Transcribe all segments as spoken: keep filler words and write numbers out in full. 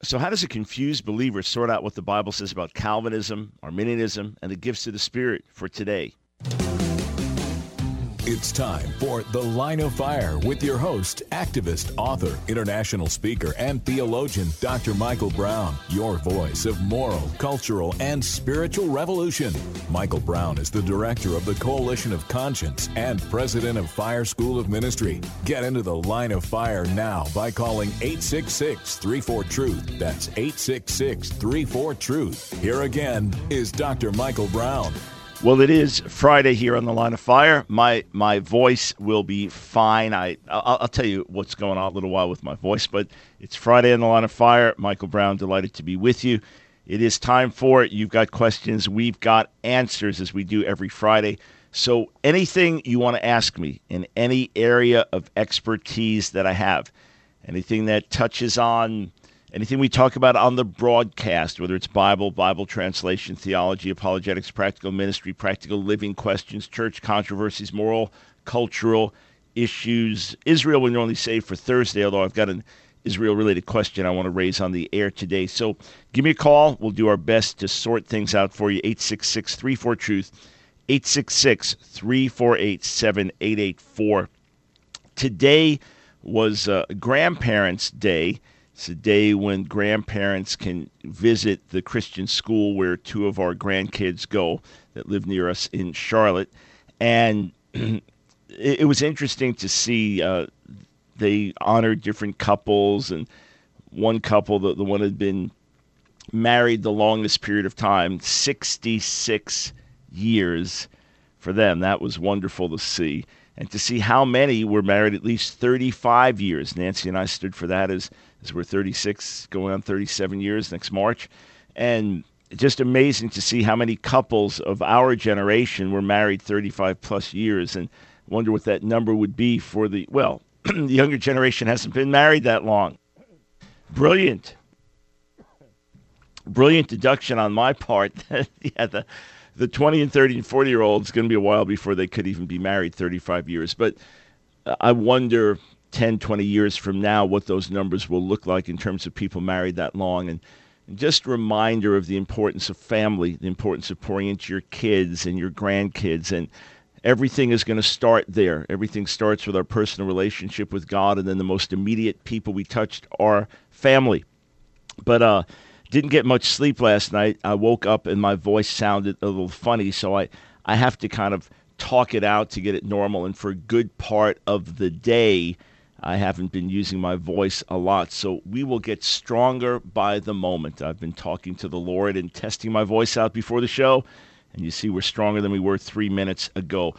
So how does a confused believer sort out what the Bible says about Calvinism, Arminianism, and the gifts of the Spirit for today? It's time for The Line of Fire with your host, activist, author, international speaker, and theologian, Doctor Michael Brown, your voice of moral, cultural, and spiritual revolution. Michael Brown is the director of the Coalition of Conscience and president of Fire School of Ministry. Get into The Line of Fire now by calling eight six six, three four, TRUTH. That's eight six six, three four, TRUTH. Here again is Doctor Michael Brown. Well, it is Friday here on The Line of Fire. My my voice will be fine. I, I'll, I'll tell you what's going on a little while with my voice, but it's Friday on The Line of Fire. Michael Brown, delighted to be with you. It is time for it. You've got questions. We've got answers, as we do every Friday. So anything you want to ask me in any area of expertise that I have, anything that touches on anything we talk about on the broadcast, whether it's Bible, Bible translation, theology, apologetics, practical ministry, practical living questions, church controversies, moral, cultural issues. Israel, we're only saved for Thursday, although I've got an Israel-related question I want to raise on the air today. So give me a call. We'll do our best to sort things out for you. eight six six, three four, TRUTH, eight six six, three four eight, seven eight eight four. Today was uh, Grandparents' Day. It's a day when grandparents can visit the Christian school where two of our grandkids go that live near us in Charlotte. And it, it was interesting to see uh, they honored different couples. And one couple, the, the one had been married the longest period of time, sixty-six years for them. That was wonderful to see. And to see how many were married at least thirty-five years. Nancy and I stood for that as as we're thirty-six, going on thirty-seven years next March. And just amazing to see how many couples of our generation were married thirty-five plus years. And I wonder what that number would be for the, well, the younger generation hasn't been married that long. Brilliant. Brilliant deduction on my part. yeah, the, the twenty and thirty and forty-year-olds, it's going to be a while before they could even be married thirty-five years. But uh, I wonder ten, twenty years from now, what those numbers will look like in terms of people married that long. And, and just a reminder of the importance of family, the importance of pouring into your kids and your grandkids. And everything is going to start there. Everything starts with our personal relationship with God, and then the most immediate people we touched are family. But uh, didn't get much sleep last night. I woke up and my voice sounded a little funny, so I, I have to kind of talk it out to get it normal. And for a good part of the day, I haven't been using my voice a lot, so we will get stronger by the moment. I've been talking to the Lord and testing my voice out before the show, and you see we're stronger than we were three minutes ago.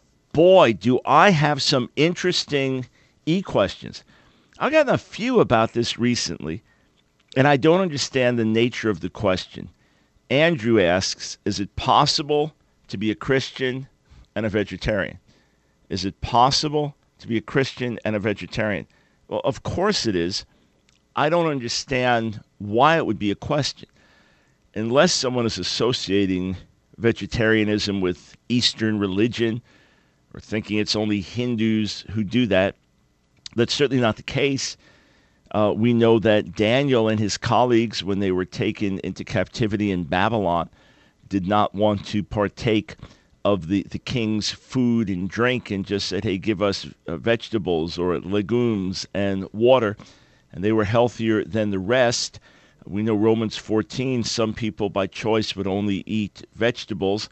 Boy, do I have some interesting e-questions. I've gotten a few about this recently, and I don't understand the nature of the question. Andrew asks, is it possible to be a Christian and a vegetarian? Is it possible to be a Christian and a vegetarian? Well, of course it is. I don't understand why it would be a question. Unless someone is associating vegetarianism with Eastern religion or thinking it's only Hindus who do that, that's certainly not the case. Uh, we know that Daniel and his colleagues, when they were taken into captivity in Babylon, did not want to partake of the, the king's food and drink and just said, hey, give us uh, vegetables or legumes and water. And they were healthier than the rest. We know Romans fourteen, some people by choice would only eat vegetables.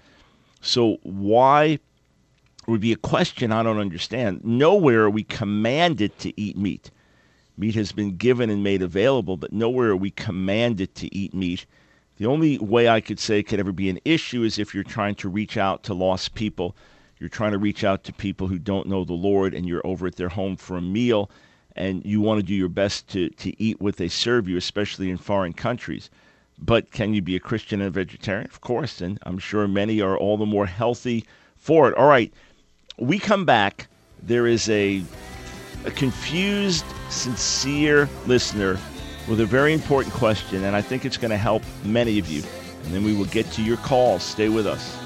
So why would be a question I don't understand. Nowhere are we commanded to eat meat. Meat has been given and made available, but nowhere are we commanded to eat meat. The only way I could say it could ever be an issue is if you're trying to reach out to lost people. You're trying to reach out to people who don't know the Lord, and you're over at their home for a meal, and you want to do your best to, to eat what they serve you, especially in foreign countries. But can you be a Christian and a vegetarian? Of course, and I'm sure many are all the more healthy for it. All right, we come back. There is a, a confused, sincere listener with a very important question, and I think it's going to help many of you. And then we will get to your calls. Stay with us.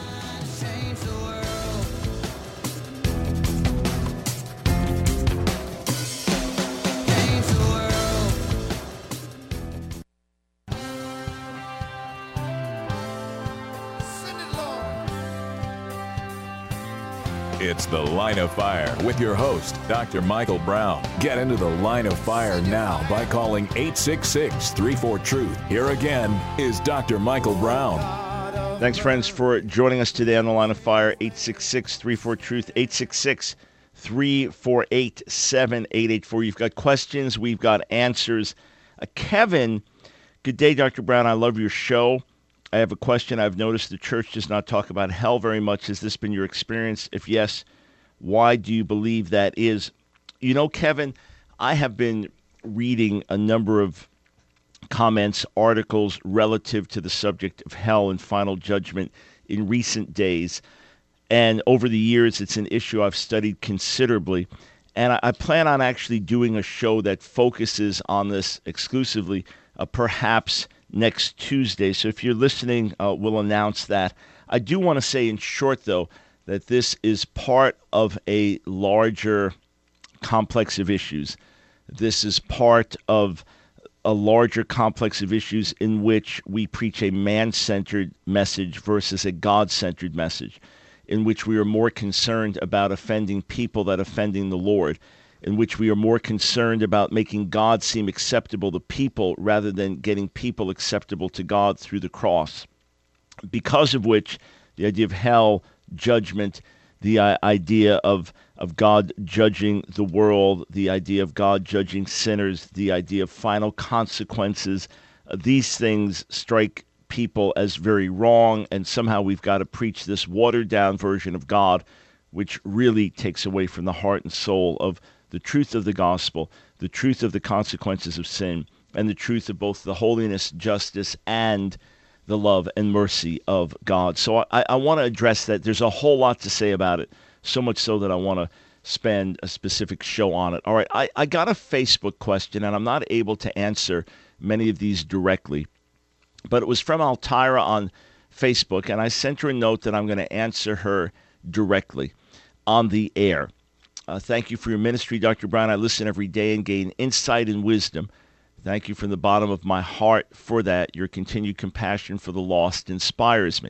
It's The Line of Fire with your host, Doctor Michael Brown. Get into the Line of Fire now by calling eight six six, three four, truth. Here again is Doctor Michael Brown. Thanks, friends, for joining us today on The Line of Fire. eight six six, three four, truth, eight six six, three four eight, seven eight eight four. You've got questions. We've got answers. Uh, Kevin, good day, Doctor Brown. I love your show. I have a question. I've noticed the church does not talk about hell very much. Has this been your experience? If yes, why do you believe that is? You know, Kevin, I have been reading a number of comments, articles relative to the subject of hell and final judgment in recent days. And over the years, it's an issue I've studied considerably. And I, I plan on actually doing a show that focuses on this exclusively, uh, perhaps next Tuesday. So if you're listening, uh, we'll announce that. I do want to say in short, though, that this is part of a larger complex of issues. This is part of a larger complex of issues in which we preach a man-centered message versus a God-centered message, in which we are more concerned about offending people than offending the Lord, in which we are more concerned about making God seem acceptable to people rather than getting people acceptable to God through the cross. Because of which, the idea of hell, judgment, the uh, idea of, of God judging the world, the idea of God judging sinners, the idea of final consequences, uh, these things strike people as very wrong, and somehow we've got to preach this watered-down version of God, which really takes away from the heart and soul of the truth of the gospel, the truth of the consequences of sin, and the truth of both the holiness, justice, and the love and mercy of God. So I, I want to address that. There's a whole lot to say about it, so much so that I want to spend a specific show on it. All right, I, I got a Facebook question, and I'm not able to answer many of these directly, but it was from Altira on Facebook, and I sent her a note that I'm going to answer her directly on the air. Uh, thank you for your ministry, Doctor Brown. I listen every day and gain insight and wisdom. Thank you from the bottom of my heart for that. Your continued compassion for the lost inspires me.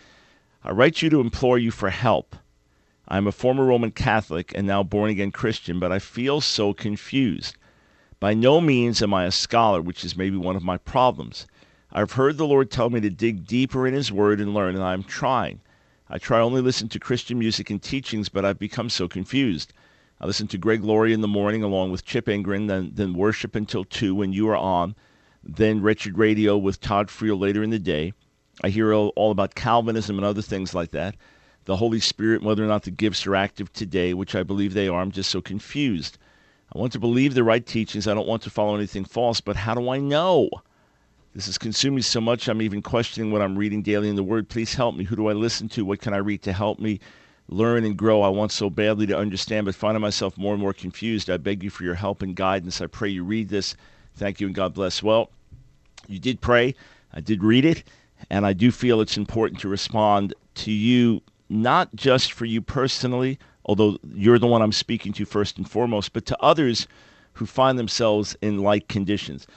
I write you to implore you for help. I am a former Roman Catholic and now born-again Christian, but I feel so confused. By no means am I a scholar, which is maybe one of my problems. I've heard the Lord tell me to dig deeper in His Word and learn, and I'm trying. I try only listen to Christian music and teachings, but I've become so confused. I listen to Greg Laurie in the morning along with Chip Ingram, then, then worship until two when you are on, then Wretched Radio with Todd Friel later in the day. I hear all, all about Calvinism and other things like that. The Holy Spirit, whether or not the gifts are active today, which I believe they are. I'm just so confused. I want to believe the right teachings. I don't want to follow anything false, but how do I know? This is consuming so much, I'm even questioning what I'm reading daily in the Word. Please help me. Who do I listen to? What can I read to help me learn and grow? I want so badly to understand, but finding myself more and more confused. I beg you for your help and guidance. I pray you read this. Thank you and God bless. Well, you did pray. I did read it, and I do feel it's important to respond to you, not just for you personally, although you're the one I'm speaking to first and foremost, but to others who find themselves in like conditions.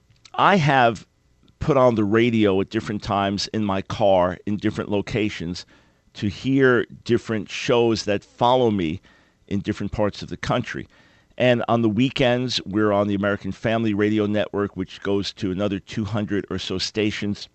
I have put on the radio at different times in my car in different locations to hear different shows that follow me in different parts of the country. And on the weekends, we're on the American Family Radio Network, which goes to another two hundred or so stations.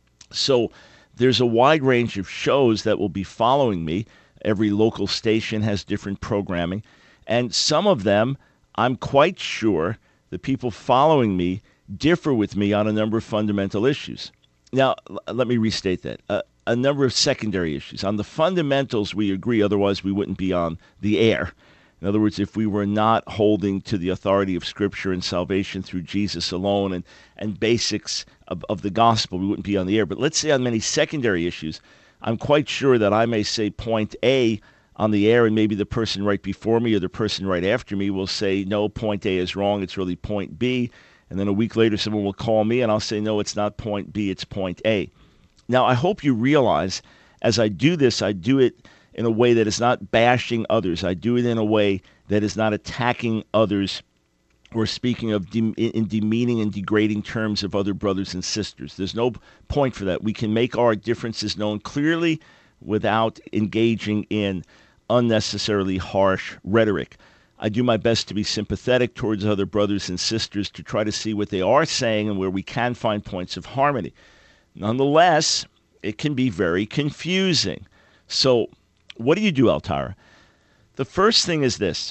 So there's a wide range of shows that will be following me. Every local station has different programming. And some of them, I'm quite sure the people following me differ with me on a number of fundamental issues. Now, l- let me restate that. Uh, a number of secondary issues. On the fundamentals, we agree, otherwise we wouldn't be on the air. In other words, if we were not holding to the authority of Scripture and salvation through Jesus alone and, and basics of, of the gospel, we wouldn't be on the air. But let's say on many secondary issues, I'm quite sure that I may say point A on the air, and maybe the person right before me or the person right after me will say, no, point A is wrong, it's really point B. And then a week later, someone will call me, and I'll say, no, it's not point B, it's point A. Now, I hope you realize as I do this, I do it in a way that is not bashing others. I do it in a way that is not attacking others or speaking of de- in demeaning and degrading terms of other brothers and sisters. There's no point for that. We can make our differences known clearly without engaging in unnecessarily harsh rhetoric. I do my best to be sympathetic towards other brothers and sisters to try to see what they are saying and where we can find points of harmony. Nonetheless, it can be very confusing. So what do you do, Altara? The first thing is this.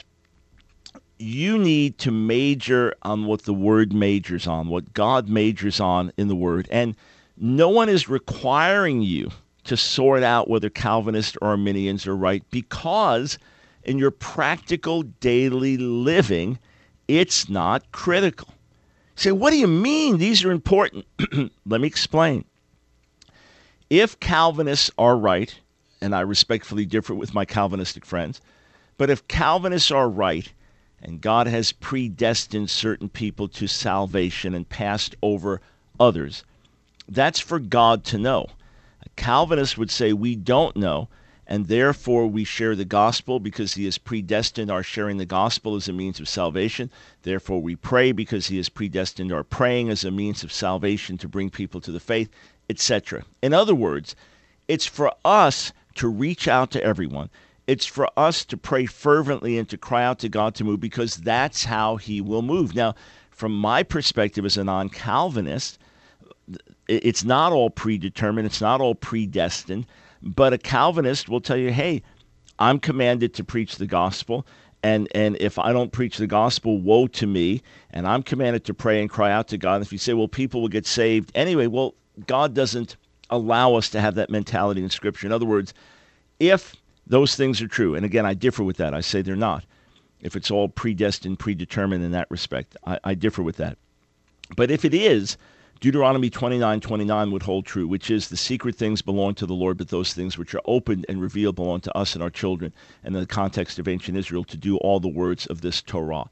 You need to major on what the Word majors on, what God majors on in the Word. And no one is requiring you to sort out whether Calvinists or Arminians are right, because in your practical daily living, it's not critical. You say, what do you mean? These are important. Let me explain. If Calvinists are right, and I respectfully differ with my Calvinistic friends, but if Calvinists are right, and God has predestined certain people to salvation and passed over others, that's for God to know. A Calvinist would say we don't know, and therefore we share the gospel because he has predestined our sharing the gospel as a means of salvation. Therefore we pray because he has predestined our praying as a means of salvation to bring people to the faith, et cetera. In other words, it's for us to reach out to everyone. It's for us to pray fervently and to cry out to God to move, because that's how he will move. Now, from my perspective as a non-Calvinist, it's not all predetermined. It's not all predestined. But a Calvinist will tell you, hey, I'm commanded to preach the gospel. And, and if I don't preach the gospel, woe to me. And I'm commanded to pray and cry out to God. And if you say, well, people will get saved anyway, well, God doesn't allow us to have that mentality in Scripture. In other words, if those things are true, and again, I differ with that. I say they're not. If it's all predestined, predetermined in that respect, I, I differ with that. But if it is, Deuteronomy twenty-nine twenty-nine would hold true, which is the secret things belong to the Lord, but those things which are opened and revealed belong to us and our children, and in the context of ancient Israel, to do all the words of this Torah.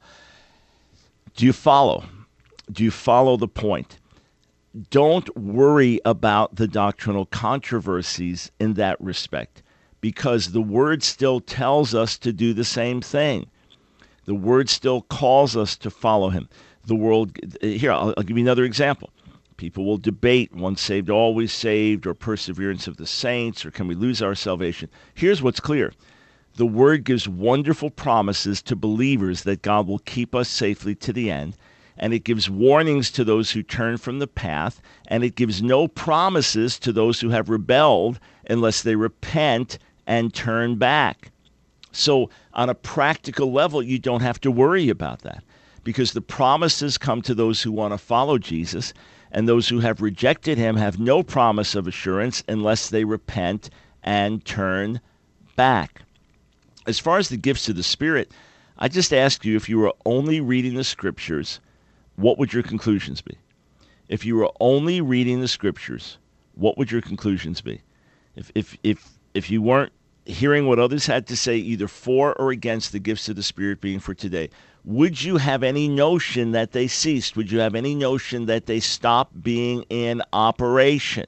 Do you follow? Do you follow the point? Don't worry about the doctrinal controversies in that respect, because the Word still tells us to do the same thing. The Word still calls us to follow him. The world, here, I'll, I'll give you another example. People will debate once saved, always saved, or perseverance of the saints, or can we lose our salvation? Here's what's clear. The Word gives wonderful promises to believers that God will keep us safely to the end, and it gives warnings to those who turn from the path, and it gives no promises to those who have rebelled unless they repent and turn back. So on a practical level, you don't have to worry about that, because the promises come to those who want to follow Jesus, and those who have rejected him have no promise of assurance unless they repent and turn back. As far as the gifts of the Spirit, I just ask you, if you were only reading the Scriptures, what would your conclusions be? If you were only reading the Scriptures, what would your conclusions be? If if if if you weren't hearing what others had to say, either for or against the gifts of the Spirit being for today, would you have any notion that they ceased? Would you have any notion that they stopped being in operation?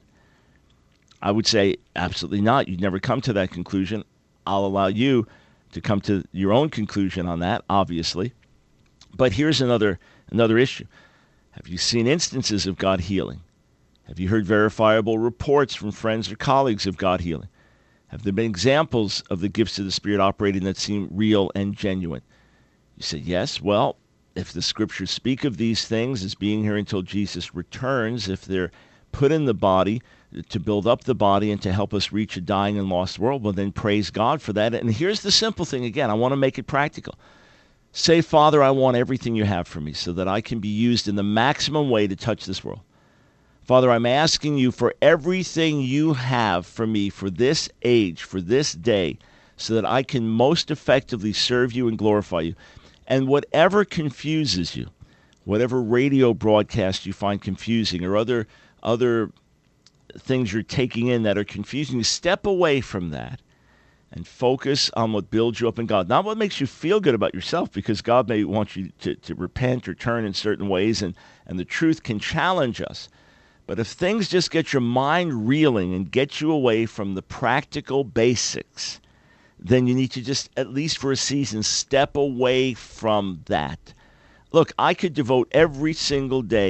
I would say absolutely not. You'd never come to that conclusion. I'll allow you to come to your own conclusion on that, obviously. But here's another another issue. Have you seen instances of God healing? Have you heard verifiable reports from friends or colleagues of God healing? Have there been examples of the gifts of the Spirit operating that seem real and genuine? You say, yes. Well, if the Scriptures speak of these things as being here until Jesus returns, if they're put in the body to build up the body and to help us reach a dying and lost world, well, then praise God for that. And here's the simple thing again. I want to make it practical. Say, Father, I want everything you have for me so that I can be used in the maximum way to touch this world. Father, I'm asking you for everything you have for me for this age, for this day, so that I can most effectively serve you and glorify you. And whatever confuses you, whatever radio broadcast you find confusing, or other other things you're taking in that are confusing you, step away from that and focus on what builds you up in God. Not what makes you feel good about yourself, because God may want you to, to repent or turn in certain ways, and, and the truth can challenge us. But if things just get your mind reeling and get you away from the practical basics, then you need to just, at least for a season, step away from that. Look, I could devote every single day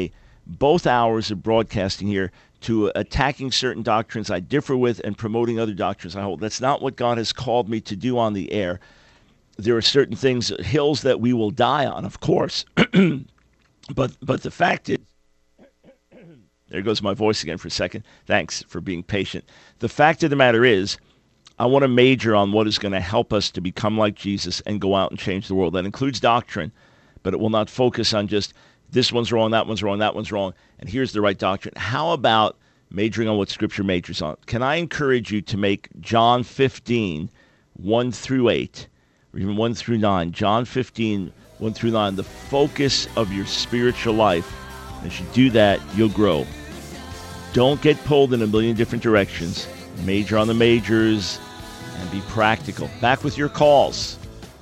both hours of broadcasting here to attacking certain doctrines I differ with and promoting other doctrines I hold. That's not what God has called me to do on the air. There are certain things, hills that we will die on, of course. but but the fact is, there goes my voice again for a second. Thanks for being patient. The fact of the matter is, I want to major on what is going to help us to become like Jesus and go out and change the world. That includes doctrine, but it will not focus on just this one's wrong, that one's wrong, that one's wrong, and here's the right doctrine. How about majoring on what Scripture majors on? Can I encourage you to make John fifteen, one through eight, or even one through nine, John fifteen, one through nine, the focus of your spiritual life? As you do that, you'll grow. Don't get pulled in a million different directions. Major on the majors and be practical. Back with your calls.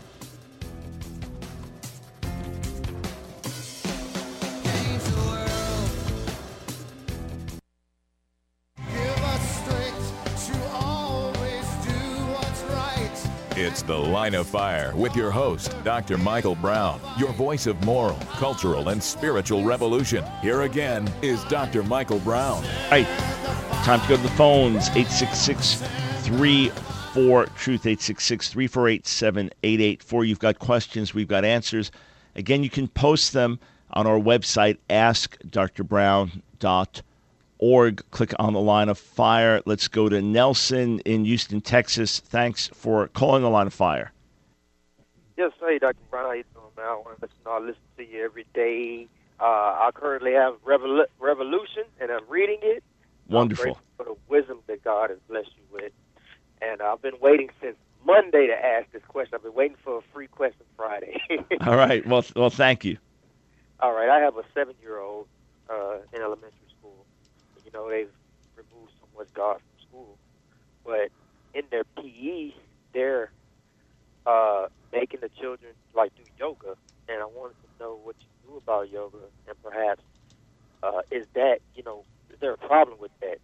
It's The Line of Fire with your host, Doctor Michael Brown, your voice of moral, cultural, and spiritual revolution. Here again is Doctor Michael Brown. All right, time to go to the phones. eight six six, three four, truth, eight six six, three four eight, seven eight eight four. You've got questions, we've got answers. Again, you can post them on our website, ask dr brown dot org. Click on the Line of Fire. Let's go to Nelson in Houston, Texas. Thanks for calling the Line of Fire. Yes, hey, Doctor Brown, how you doing, man? I want to listen, I listen to you every day. Uh, I currently have Revol- Revolution, and I'm reading it. Wonderful. I'm grateful for the wisdom that God has blessed you with. And I've been waiting since Monday to ask this question. I've been waiting for a free question Friday. All right. Well, well, thank you. All right. I have a seven-year-old uh, in elementary school. You know, they've removed so much God from school. But in their P E, they're uh, making the children, like, do yoga. And I wanted to know what you knew about yoga, and perhaps uh, is that, you know, is there a problem with that?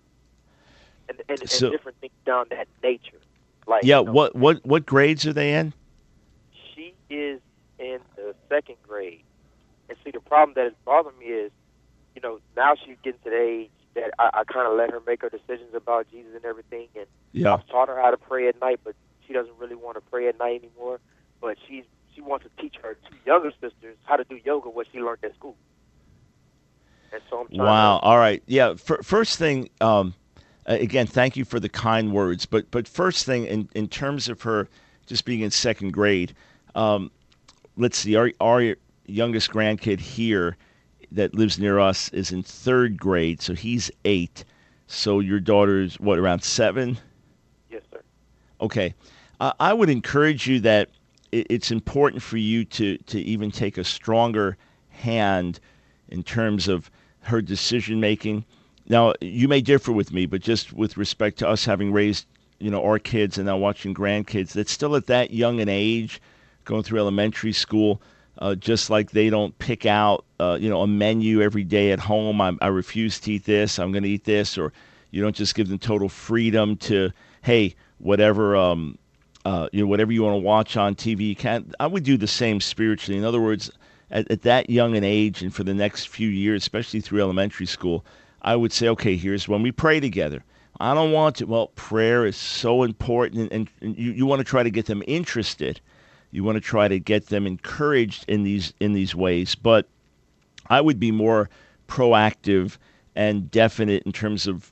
And, and, and So- different things down that nature. Like, Yeah, you know, what, what, what grades are they in? she is in the second grade. And see, the problem that is bothering me is, you know, now she's getting to the age that I, I kind of let her make her decisions about Jesus and everything. And Yeah. I've taught her how to pray at night, but she doesn't really want to pray at night anymore. But she's she wants to teach her two younger sisters how to do yoga, what she learned at school. And so I'm trying Wow. to, All right. Yeah. F- first thing, um, uh, again, thank you for the kind words. But but first thing, in, in terms of her just being in second grade, um, let's see, our, our youngest grandkid here that lives near us is in third grade, so he's eight. So your daughter's, what, around seven? yes, sir. Okay. Uh, I would encourage you that it, it's important for you to, to even take a stronger hand in terms of her decision-making. Now, you may differ with me, but just with respect to us having raised, you know, our kids and now watching grandkids, that's still at that young an age, going through elementary school, uh, just like they don't pick out, uh, you know, a menu every day at home. I, I refuse to eat this. I'm going to eat this. Or you don't just give them total freedom to, hey, whatever, um, uh, you know, whatever you want to watch on T V, you can't. I would do the same spiritually. In other words, at, at that young an age and for the next few years, especially through elementary school, I would say, okay, here's when we pray together. I don't want to. Well, prayer is so important, and, and you, you want to try to get them interested. You want to try to get them encouraged in these in these ways. But I would be more proactive and definite in terms of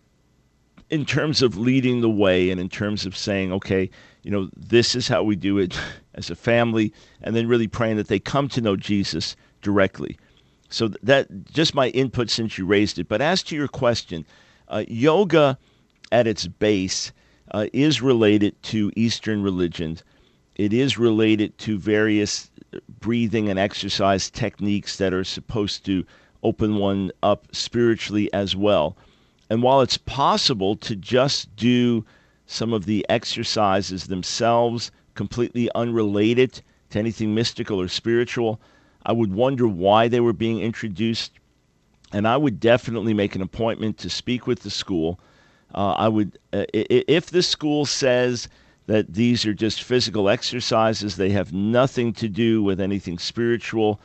in terms of leading the way, and in terms of saying, okay, you know, this is how we do it as a family, and then really praying that they come to know Jesus directly. So that just my input since you raised it. But as to your question, uh, yoga at its base uh, is related to Eastern religions. It is related to various breathing and exercise techniques that are supposed to open one up spiritually as well. And while it's possible to just do some of the exercises themselves completely unrelated to anything mystical or spiritual, I would wonder why they were being introduced. And I would definitely make an appointment to speak with the school. Uh, I would, uh, if the school says that these are just physical exercises, they have nothing to do with anything spiritual,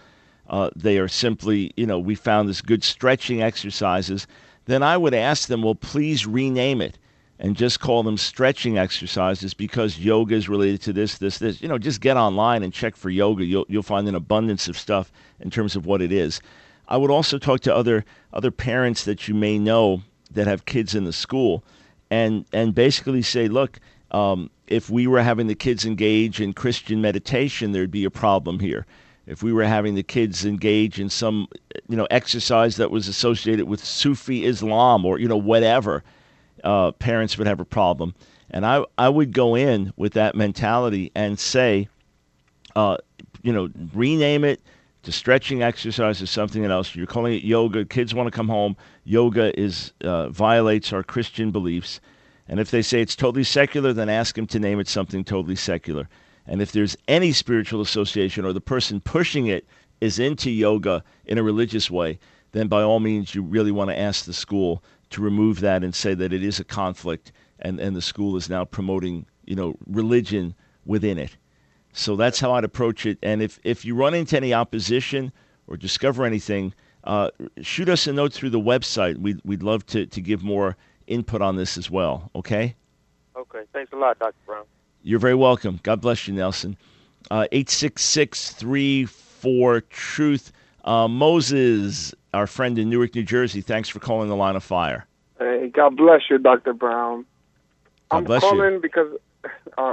uh, they are simply, you know, we found this good stretching exercises, then I would ask them, well, please rename it and just call them stretching exercises because yoga is related to this, this, this. You know, just get online and check for yoga. You'll you'll find an abundance of stuff in terms of what it is. I would also talk to other other parents that you may know that have kids in the school, and and basically say, look, um, if we were having the kids engage in Christian meditation, there'd be a problem here. If we were having the kids engage in some, you know, exercise that was associated with Sufi Islam or, you know, whatever, uh, parents would have a problem. And I, I would go in with that mentality and say, uh, you know, rename it to stretching exercise or something else. You're calling it yoga. Kids want to come home. Yoga is uh, violates our Christian beliefs. And if they say it's totally secular, then ask them to name it something totally secular. And if there's any spiritual association or the person pushing it is into yoga in a religious way, then by all means you really want to ask the school to remove that and say that it is a conflict and, and the school is now promoting, you know, religion within it. So that's how I'd approach it. And if, if you run into any opposition or discover anything, uh, shoot us a note through the website. We'd, we'd love to, to give more input on this as well, okay? Okay, thanks a lot, Doctor Brown. You're very welcome. God bless you, Nelson. Uh, eight six six, three four, truth. Uh, Moses, our friend in Newark, New Jersey, thanks for calling the Line of Fire. Hey, God bless you, Doctor Brown. God I'm bless calling you. because uh,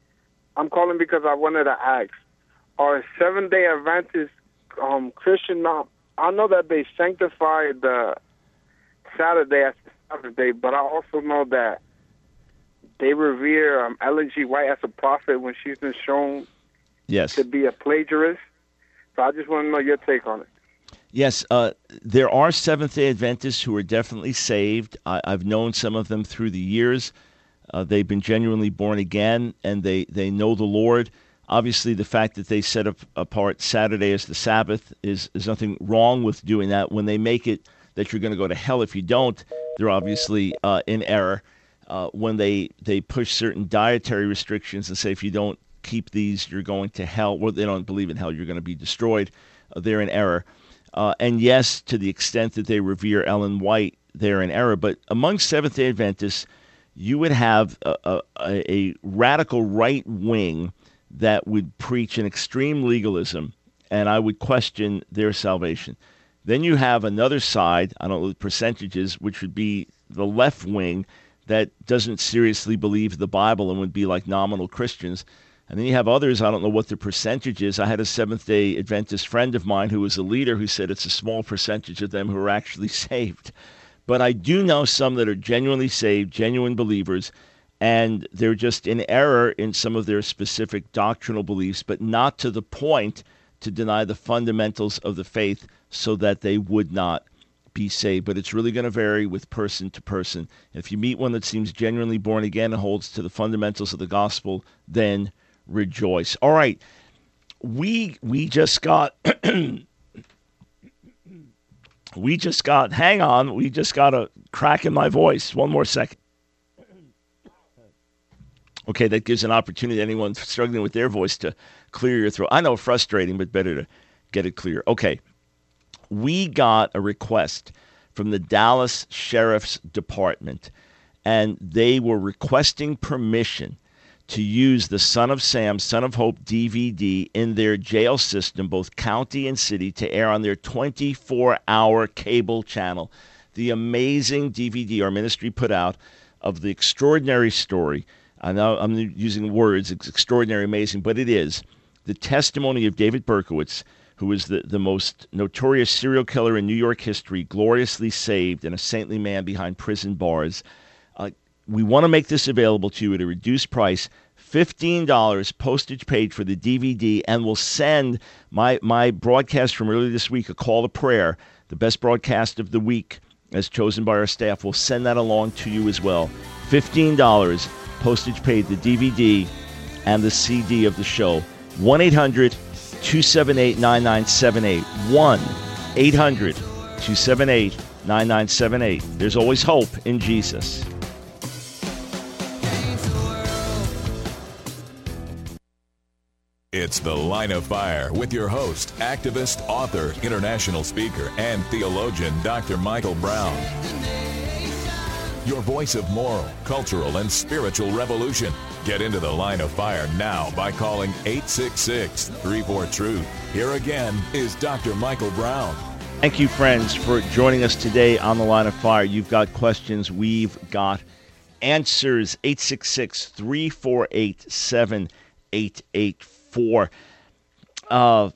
I'm calling because I wanted to ask: are Seventh-day Adventists um, Christian? Now, I know that they sanctify the Saturday as the Sabbath day, but I also know that they revere um, Ellen G. White as a prophet when she's been shown yes. to be a plagiarist. So I just want to know your take on it. Yes, uh, there are Seventh-day Adventists who are definitely saved. I, I've known some of them through the years. Uh, they've been genuinely born again, and they, they know the Lord. Obviously, the fact that they set up apart Saturday as the Sabbath is, is nothing wrong with doing that. When they make it that you're going to go to hell if you don't, they're obviously uh, in error. Uh, when they, they push certain dietary restrictions and say if you don't keep these, you're going to hell, well, they don't believe in hell, you're going to be destroyed, uh, they're in error. Uh, and yes, to the extent that they revere Ellen White, they're in error. But among Seventh-day Adventists, you would have a, a, a radical right wing that would preach an extreme legalism, and I would question their salvation. Then you have another side, I don't know the percentages, which would be the left wing that doesn't seriously believe the Bible and would be like nominal Christians. And then you have others, I don't know what the percentage is. I had a Seventh-day Adventist friend of mine who was a leader who said it's a small percentage of them who are actually saved. But I do know some that are genuinely saved, genuine believers, and they're just in error in some of their specific doctrinal beliefs, but not to the point to deny the fundamentals of the faith so that they would not be saved. But it's really going to vary with person to person. If you meet one that seems genuinely born again and holds to the fundamentals of the gospel, then rejoice. All right. We we just got we just got hang on, we just got a crack in my voice. One more second. Okay, that gives an opportunity to anyone struggling with their voice to clear your throat. I know, frustrating, but better to get it clear. Okay. We got a request from the Dallas Sheriff's Department, and they were requesting permission to use the Son of Sam, Son of Hope D V D in their jail system, both county and city, to air on their twenty-four hour cable channel. The amazing D V D our ministry put out of the extraordinary story. I know I'm using words, it's extraordinary, amazing, but it is the testimony of David Berkowitz, who is the, the most notorious serial killer in New York history, gloriously saved and a saintly man behind prison bars. Uh, we want to make this available to you at a reduced price, fifteen dollars postage paid for the D V D, and we'll send my, my broadcast from earlier this week, A Call to Prayer, the best broadcast of the week as chosen by our staff. We'll send that along to you as well. fifteen dollars postage paid, the D V D and the C D of the show. one eight hundred two seven eight nine nine seven eight. one eight hundred two seven eight nine nine seven eight. There's always hope in Jesus. It's It's The Line of Fire with your host, activist, author, international speaker, and theologian, Doctor Michael Brown. Your voice of moral, cultural, and spiritual revolution. Get into The Line of Fire now by calling eight six six, three four, truth. Here again is Doctor Michael Brown. Thank you, friends, for joining us today on The Line of Fire. You've got questions, we've got answers. eight six six, three four eight, seven eight eight four. Uh,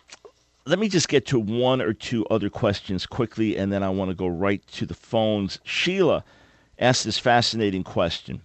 let me just get to one or two other questions quickly, and then I want to go right to the phones. Sheila asked this fascinating question.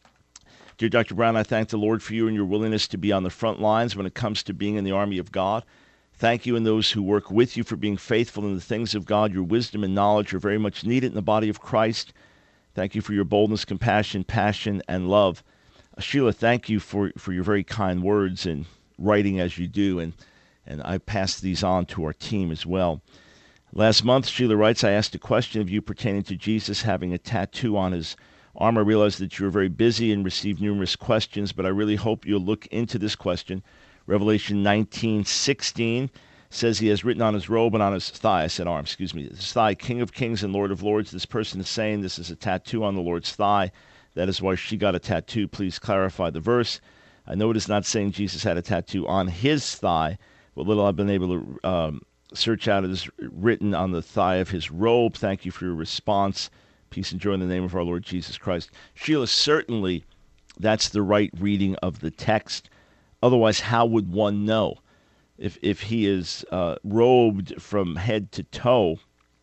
Dear Doctor Brown, I thank the Lord for you and your willingness to be on the front lines when it comes to being in the army of God. Thank you and those who work with you for being faithful in the things of God. Your wisdom and knowledge are very much needed in the body of Christ. Thank you for your boldness, compassion, passion, and love. Uh, Sheila, thank you for, for your very kind words and writing as you do, and, and I pass these on to our team as well. Last month, Sheila writes, I asked a question of you pertaining to Jesus having a tattoo on his arm. I realized that you were very busy and received numerous questions, but I really hope you'll look into this question. Revelation nineteen sixteen says he has written on his robe and on his thigh, I said arm, excuse me, his thigh, King of Kings and Lord of Lords. This person is saying this is a tattoo on the Lord's thigh. That is why she got a tattoo. Please clarify the verse. I know it is not saying Jesus had a tattoo on his thigh. What little I've been able to um, search out is written on the thigh of his robe. Thank you for your response. Peace and joy in the name of our Lord Jesus Christ. Sheila, certainly that's the right reading of the text. Otherwise, how would one know? If if he is uh, robed from head to toe,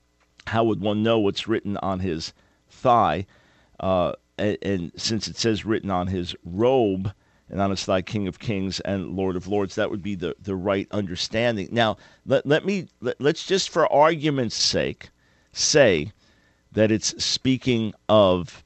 how would one know what's written on his thigh? Uh, and, and since it says written on his robe and on his thigh, King of Kings and Lord of Lords, that would be the, the right understanding. Now, let, let me, let, let's just for argument's sake say that it's speaking of,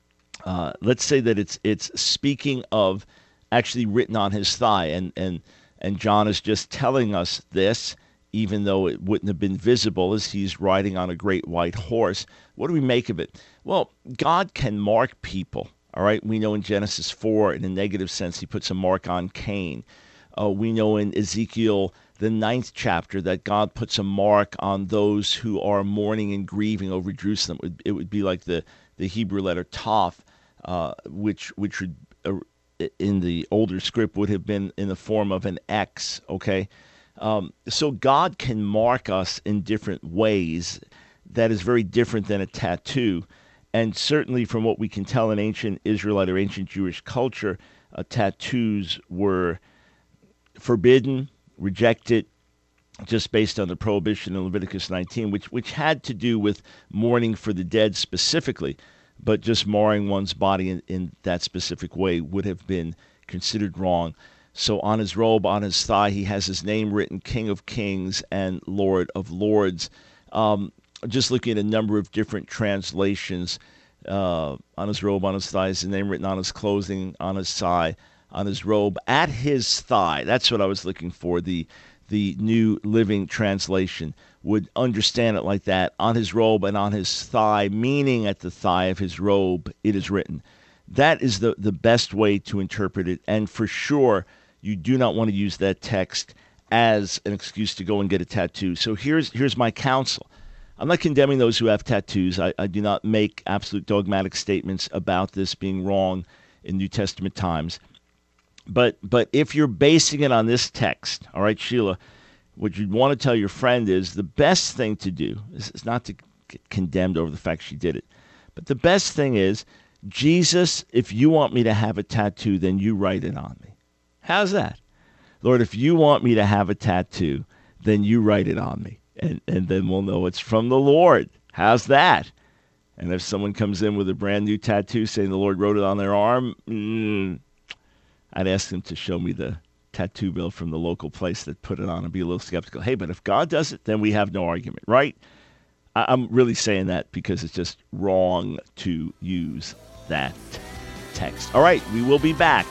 uh, let's say that it's it's speaking of actually written on his thigh, and, and, and John is just telling us this, even though it wouldn't have been visible as he's riding on a great white horse. What do we make of it? Well, God can mark people. All right, we know in Genesis four, in a negative sense, he puts a mark on Cain. Uh, we know in Ezekiel, the ninth chapter, that God puts a mark on those who are mourning and grieving over Jerusalem. It would, it would be like the, the Hebrew letter Toph, uh, which which would uh, in the older script would have been in the form of an X. Okay, um, so God can mark us in different ways. That is very different than a tattoo. And certainly from what we can tell in ancient Israelite or ancient Jewish culture, uh, tattoos were forbidden, rejected, just based on the prohibition in Leviticus nineteen, which which had to do with mourning for the dead specifically, but just marring one's body in, in that specific way would have been considered wrong. So on his robe, on his thigh, he has his name written, King of Kings and Lord of Lords. Um, just looking at a number of different translations, uh, on his robe, on his thigh, his name written on his clothing, on his thigh, on his robe, at his thigh. That's what I was looking for. The the New Living Translation would understand it like that. On his robe and on his thigh, meaning at the thigh of his robe, it is written. That is the, the best way to interpret it. And for sure, you do not want to use that text as an excuse to go and get a tattoo. So here's here's my counsel. I'm not condemning those who have tattoos. I, I do not make absolute dogmatic statements about this being wrong in New Testament times. But but if you're basing it on this text, all right, Sheila, what you'd want to tell your friend is the best thing to do is, is not to get condemned over the fact she did it. But the best thing is, Jesus, if you want me to have a tattoo, then you write it on me. How's that? Lord, if you want me to have a tattoo, then you write it on me. And and then we'll know it's from the Lord. How's that? And if someone comes in with a brand new tattoo saying the Lord wrote it on their arm, mm, I'd ask them to show me the tattoo bill from the local place that put it on and be a little skeptical. Hey, but if God does it, then we have no argument, right? I, I'm really saying that because it's just wrong to use that text. All right, we will be back.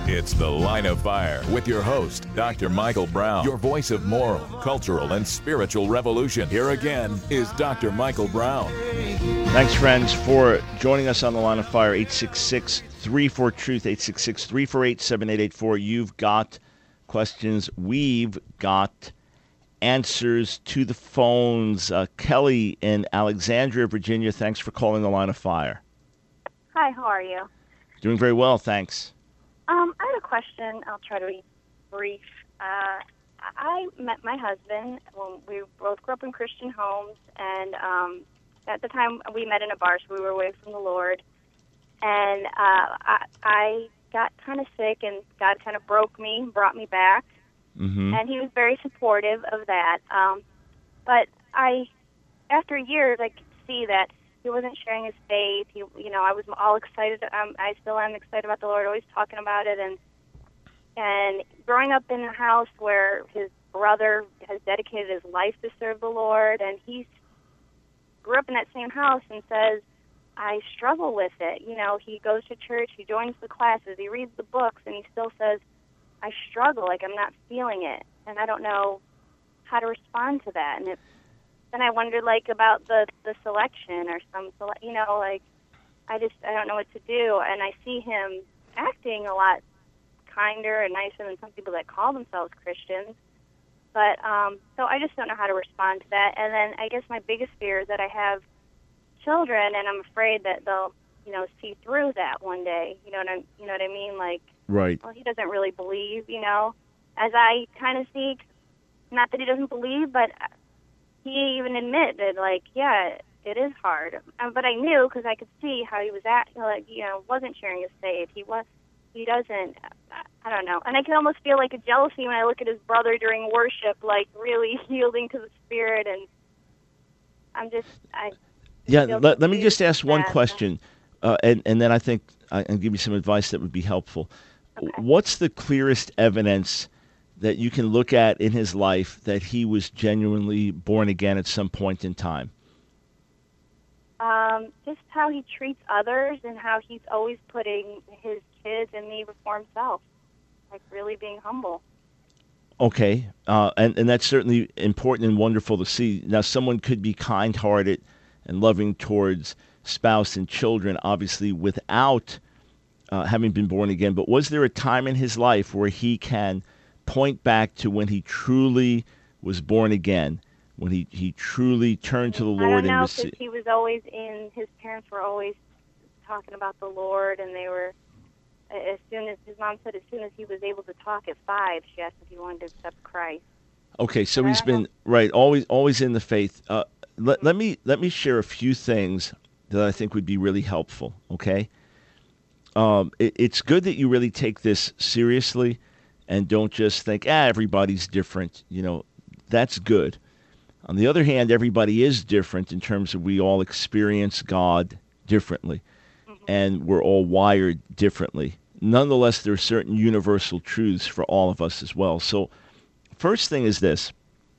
It's The Line of Fire with your host, Doctor Michael Brown, your voice of moral, cultural, and spiritual revolution. Here again is Doctor Michael Brown. Thanks, friends, for joining us on The Line of Fire. eight six six, three four, TRUTH, eight six six, three four eight, seven eight eight four. You've got questions. We've got answers to the phones. Uh, Kelly in Alexandria, Virginia, thanks for calling The Line of Fire. Hi, how are you? Doing very well, thanks. Um, I had a question. I'll try to be brief. Uh, I met my husband when we both grew up in Christian homes, and um, at the time we met in a bar, so we were away from the Lord. And uh, I, I got kind of sick, and God kind of broke me, brought me back. Mm-hmm. And he was very supportive of that. Um, but I, after years, I could see that he wasn't sharing his faith. He, you know, I was all excited. Um, I still am excited about the Lord, always talking about it. And and growing up in a house where his brother has dedicated his life to serve the Lord, and he grew up in that same house and says, I struggle with it. You know, he goes to church, he joins the classes, he reads the books, and he still says, I struggle, like I'm not feeling it, and I don't know how to respond to that. And it, then I wondered, like, about the, the selection or some, sele- you know, like, I just, I don't know what to do. And I see him acting a lot kinder and nicer than some people that call themselves Christians. But, um, so I just don't know how to respond to that. And then I guess my biggest fear is that I have children, and I'm afraid that they'll, you know, see through that one day. You know what I, you know what I mean? Like, Right. well, he doesn't really believe, you know, as I kind of see, not that he doesn't believe, but he even admitted, like, yeah, it is hard. Um, but I knew because I could see how he was at, like, you know, wasn't sharing his faith. He was, he doesn't, I don't know. And I can almost feel like a jealousy when I look at his brother during worship, like really yielding to the Spirit. And I'm just, I. Yeah, let, let me just ask one that. question, uh, and, and then I think I can give you some advice that would be helpful. Okay. What's the clearest evidence that you can look at in his life that he was genuinely born again at some point in time? Um, just how he treats others and how he's always putting his kids and me before himself, like really being humble. Okay, uh, and, and that's certainly important and wonderful to see. Now, someone could be kind-hearted and loving towards spouse and children, obviously without uh, having been born again, but was there a time in his life where he can point back to when he truly was born again, when he, he truly turned to the Lord? I don't know, and because received... he was always in, his parents were always talking about the Lord, and they were, as soon as, his mom said as soon as he was able to talk at five, she asked if he wanted to accept Christ. Okay, so But I he's don't been, know. right, always always in the faith. Uh, let, let me let me share a few things that I think would be really helpful, okay? Um, it, it's good that you really take this seriously and don't just think, ah, everybody's different. You know, that's good. On the other hand, everybody is different in terms of we all experience God differently, Mm-hmm. and we're all wired differently. Nonetheless, there are certain universal truths for all of us as well. So first thing is this.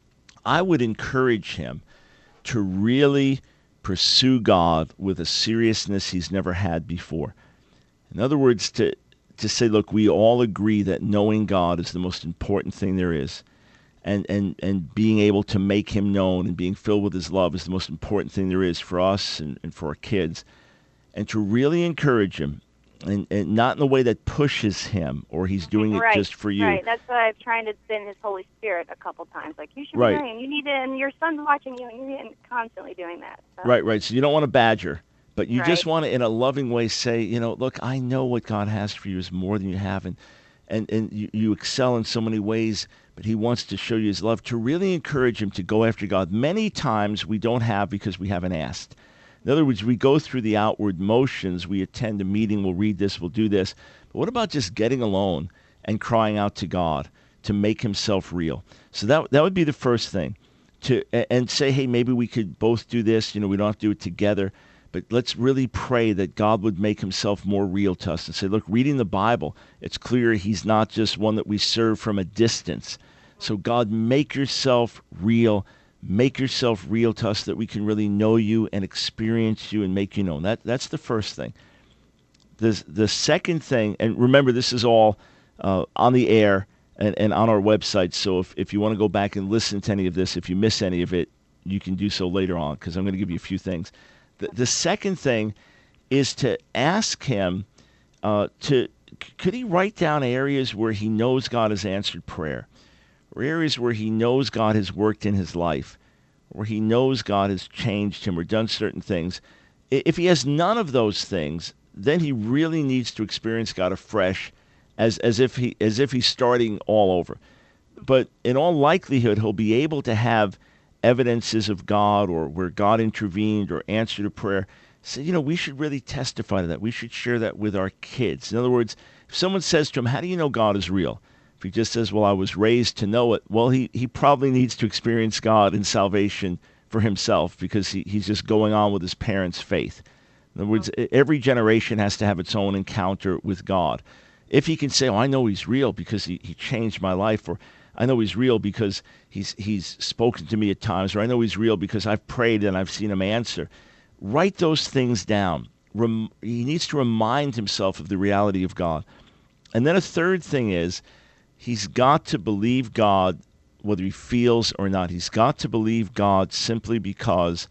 I would encourage him to really pursue God with a seriousness he's never had before. In other words, to to say, look, we all agree that knowing God is the most important thing there is. And, and, and being able to make him known and being filled with his love is the most important thing there is for us and, and for our kids. And to really encourage him, and, and not in a way that pushes him or he's doing it right, just for you. Right, that's why I've tried to send his Holy Spirit a couple times. Like, you should Right. be praying. You need to, and your son's watching you, and you need to, constantly doing that. So. Right, right. So you don't want to badger, but you just Right. want to, in a loving way, say, you know, look, I know what God has for you is more than you have, and and, and you, you excel in so many ways, but he wants to show you his love, to really encourage him to go after God. Many times we don't have because we haven't asked. In other words, we go through the outward motions. We attend a meeting, we'll read this, we'll do this. But what about just getting alone and crying out to God to make himself real? So that that would be the first thing. To and say, hey, maybe we could both do this. You know, we don't have to do it together, but let's really pray that God would make himself more real to us and say, look, reading the Bible, it's clear he's not just one that we serve from a distance. So God, make yourself real. Make yourself real to us that we can really know you and experience you and make you known. That that's the first thing. The the second thing, and remember, this is all uh, on the air and, and on our website. So if, if you want to go back and listen to any of this, if you miss any of it, you can do so later on, because I'm going to give you a few things. The, the second thing is to ask him uh, to, could he write down areas where he knows God has answered prayer, or areas where he knows God has worked in his life, where he knows God has changed him or done certain things. If he has none of those things, then he really needs to experience God afresh, as as if he as if he's starting all over. But in all likelihood, he'll be able to have evidences of God, or where God intervened or answered a prayer. So, you know, we should really testify to that. We should share that with our kids. In other words, if someone says to him, how do you know God is real? If he just says, well, I was raised to know it, well, he, he probably needs to experience God and salvation for himself, because he, he's just going on with his parents' faith. In other words, every generation has to have its own encounter with God. If he can say, oh, I know he's real because he, he changed my life, or I know he's real because he's he's spoken to me at times, or I know he's real because I've prayed and I've seen him answer. Write those things down. Rem- he needs to remind himself of the reality of God. And then a third thing is, he's got to believe God whether he feels or not. He's got to believe God simply because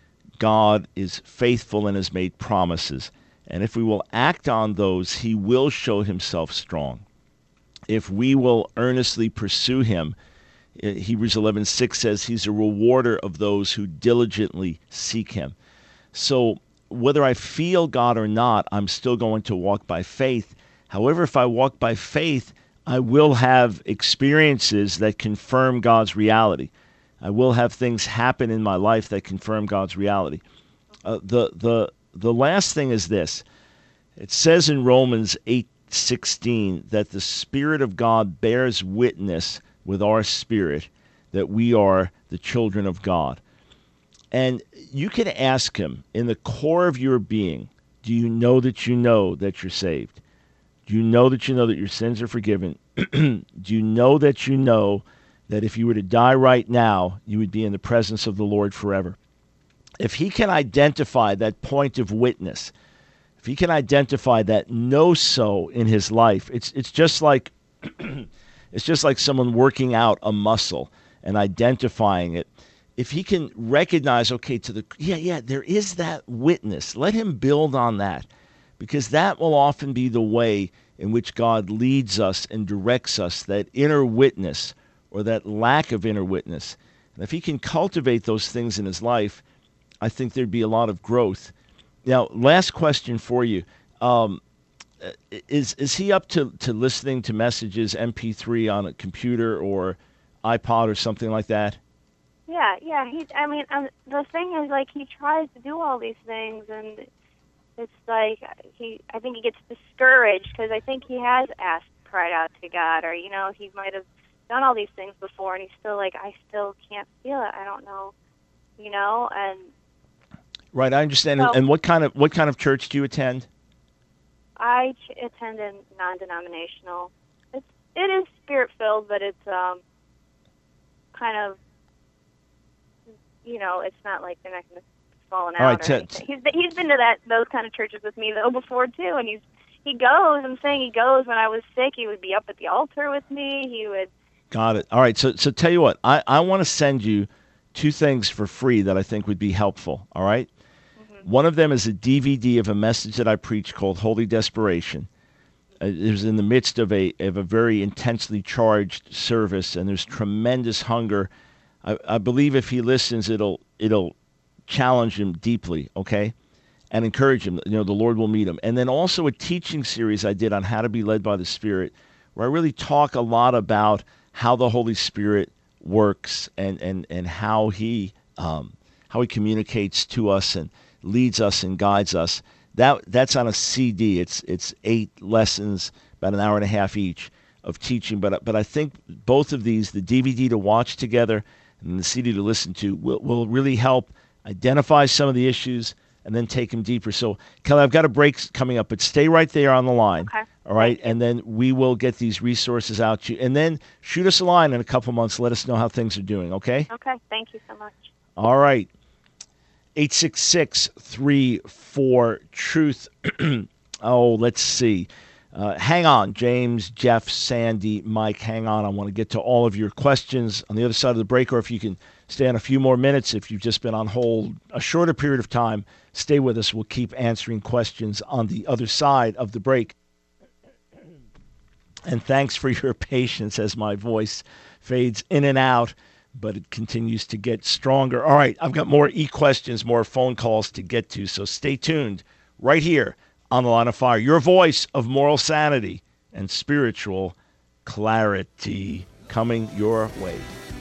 God is faithful and has made promises. And if we will act on those, he will show himself strong. If we will earnestly pursue him, Hebrews eleven six says he's a rewarder of those who diligently seek him. So whether I feel God or not, I'm still going to walk by faith. However, if I walk by faith, I will have experiences that confirm God's reality. I will have things happen in my life that confirm God's reality. Uh, the the the last thing is this. It says in Romans eight sixteen that the Spirit of God bears witness with our spirit that we are the children of God. And you can ask him, in the core of your being, do you know that you know that you're saved? Do you know that you know that your sins are forgiven? Do you know that you know that if you were to die right now, you would be in the presence of the Lord forever? If he can identify that point of witness, if he can identify that know-so in his life, it's it's just like it's just like someone working out a muscle and identifying it. If he can recognize, okay, to the yeah, yeah, there is that witness. Let him build on that, because that will often be the way in which God leads us and directs us, that inner witness or that lack of inner witness. And if he can cultivate those things in his life, I think there'd be a lot of growth. Now, last question for you. Um, is is he up to, to listening to messages M P three on a computer or iPod or something like that? Yeah, yeah. He, I mean, um, the thing is, like, he tries to do all these things, and it's like he. I think he gets discouraged because I think he has asked, cried out to God, or you know, he might have done all these things before, and he's still like, I still can't feel it. I don't know, you know, and. Right, I understand. So, and what kind of what kind of church do you attend? I ch- attend a non-denominational. It's it is spirit-filled, but it's um kind of, you know, it's not like they're not going to fall out. All right, or t- anything. He's been, he's been to that those kind of churches with me though before too, and he's he goes. I'm saying he goes. When I was sick, he would be up at the altar with me. He would. Got it. All right. So so tell you what, I I want to send you two things for free that I think would be helpful. All right. One of them is a D V D of a message that I preach called Holy Desperation. Uh, it was in the midst of a of a very intensely charged service, and there's tremendous hunger. I, I believe if he listens, it'll it'll challenge him deeply, okay, and encourage him. You know, the Lord will meet him. And then also a teaching series I did on how to be led by the Spirit, where I really talk a lot about how the Holy Spirit works and and and how he um, how he communicates to us and leads us and guides us. That that's on a C D. It's it's eight lessons, about an hour and a half each of teaching. But but I think both of these, the D V D to watch together and the C D to listen to, will will really help identify some of the issues and then take them deeper. So Kelly, I've got a break coming up, but stay right there on the line. Okay. All right, and then we will get these resources out to you, and then shoot us a line in a couple months. Let us know how things are doing. Okay. Okay. Thank you so much. All right. eight six six, three four, truth. Oh, let's see. Uh, hang on, James, Jeff, Sandy, Mike, hang on. I want to get to all of your questions on the other side of the break, or if you can stay on a few more minutes, if you've just been on hold a shorter period of time, stay with us. We'll keep answering questions on the other side of the break. And thanks for your patience as my voice fades in and out, but it continues to get stronger. All right, I've got more e-questions, more phone calls to get to, so stay tuned right here on The Line of Fire, your voice of moral sanity and spiritual clarity coming your way.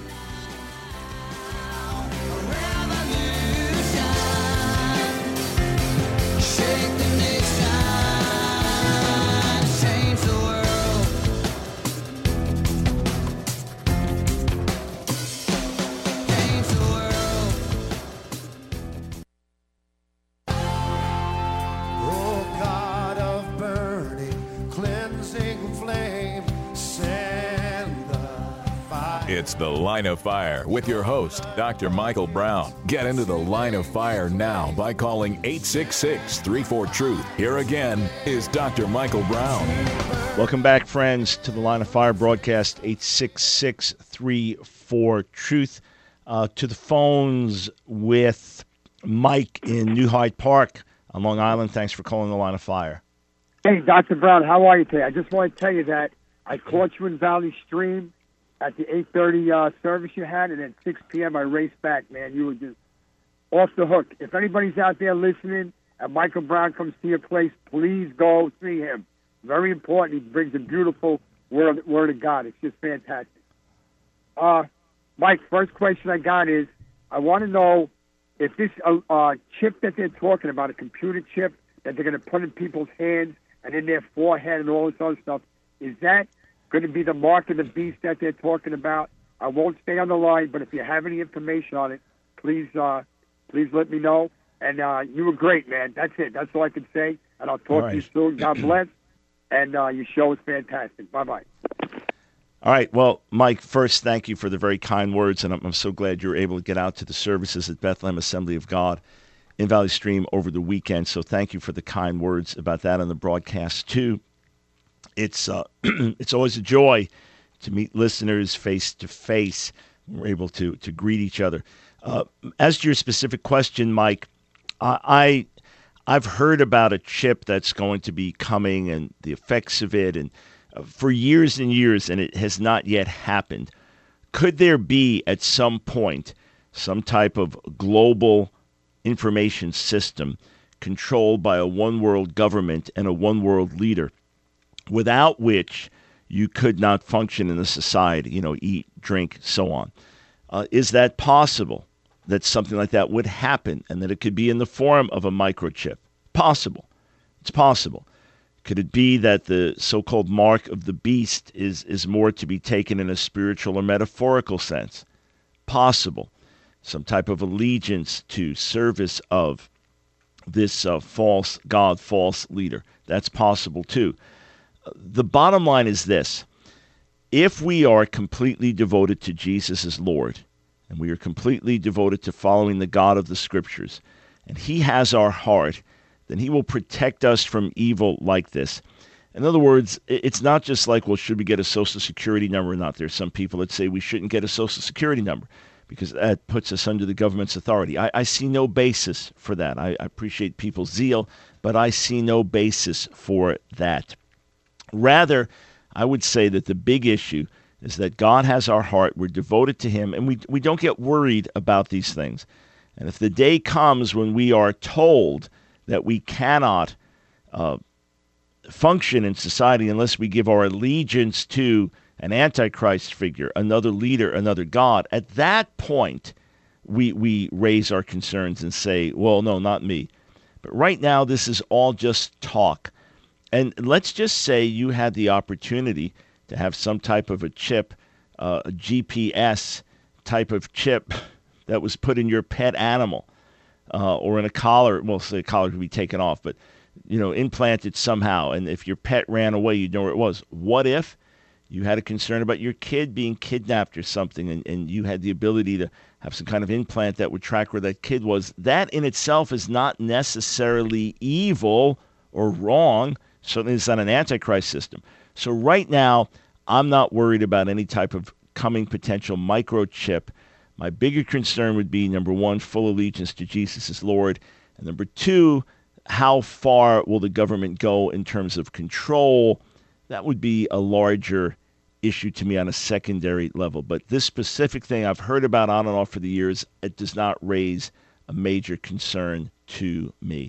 It's The Line of Fire with your host, Doctor Michael Brown. Get into the Line of Fire now by calling eight six six, three four, truth. Here again is Doctor Michael Brown. Welcome back, friends, to the Line of Fire broadcast, eight six six, three four, truth. Uh, to the phones with Mike in New Hyde Park on Long Island. Thanks for calling the Line of Fire. Hey, Doctor Brown, how are you today? I just want to tell you that I caught you in Valley Stream at the eight thirty uh, service you had, and at six p.m. I raced back, man. You were just off the hook. If anybody's out there listening and Michael Brown comes to your place, please go see him. Very important. He brings a beautiful word, word of God. It's just fantastic. Uh, Mike, first question I got is, I want to know if this uh, uh, chip that they're talking about, a computer chip that they're going to put in people's hands and in their forehead and all this other stuff, is that going to be the mark of the beast that they're talking about? I won't stay on the line, but if you have any information on it, please uh, please let me know. And uh, you were great, man. That's it. That's all I can say. And I'll talk right. to you soon. God bless. And uh, your show is fantastic. Bye-bye. All right. Well, Mike, first, thank you for the very kind words, and I'm, I'm so glad you were able to get out to the services at Bethlehem Assembly of God in Valley Stream over the weekend. So thank you for the kind words about that on the broadcast, too. It's uh, it's always a joy to meet listeners face to face. We're able to to greet each other. Uh, as to your specific question, Mike, I, I I've heard about a chip that's going to be coming and the effects of it, and uh, for years and years, and it has not yet happened. Could there be at some point some type of global information system controlled by a one world government and a one world leader, without which you could not function in the society, you know, eat, drink, so on? Uh, is that possible, that something like that would happen, and that it could be in the form of a microchip? Possible. It's possible. Could it be that the so-called mark of the beast is, is more to be taken in a spiritual or metaphorical sense? Possible. Some type of allegiance to, service of this uh, false God, false leader. That's possible too. The bottom line is this: if we are completely devoted to Jesus as Lord, and we are completely devoted to following the God of the Scriptures, and He has our heart, then He will protect us from evil like this. In other words, it's not just like, well, should we get a Social Security number or not? There's some people that say we shouldn't get a Social Security number because that puts us under the government's authority. I, I see no basis for that. I, I appreciate people's zeal, but I see no basis for that. Rather, I would say that the big issue is that God has our heart. We're devoted to Him, and we we don't get worried about these things. And if the day comes when we are told that we cannot uh, function in society unless we give our allegiance to an antichrist figure, another leader, another God, at that point, we we raise our concerns and say, well, no, not me. But right now, this is all just talk. And let's just say you had the opportunity to have some type of a chip, uh, a G P S type of chip that was put in your pet animal uh, or in a collar. Well, say a collar could be taken off, but, you know, implanted somehow. And if your pet ran away, you'd know where it was. What if you had a concern about your kid being kidnapped or something, and, and you had the ability to have some kind of implant that would track where that kid was? That in itself is not necessarily evil or wrong. Certainly it's not an antichrist system. So right now, I'm not worried about any type of coming potential microchip. My bigger concern would be, number one, full allegiance to Jesus as Lord. And number two, how far will the government go in terms of control? That would be a larger issue to me on a secondary level. But this specific thing I've heard about on and off for the years, it does not raise a major concern to me.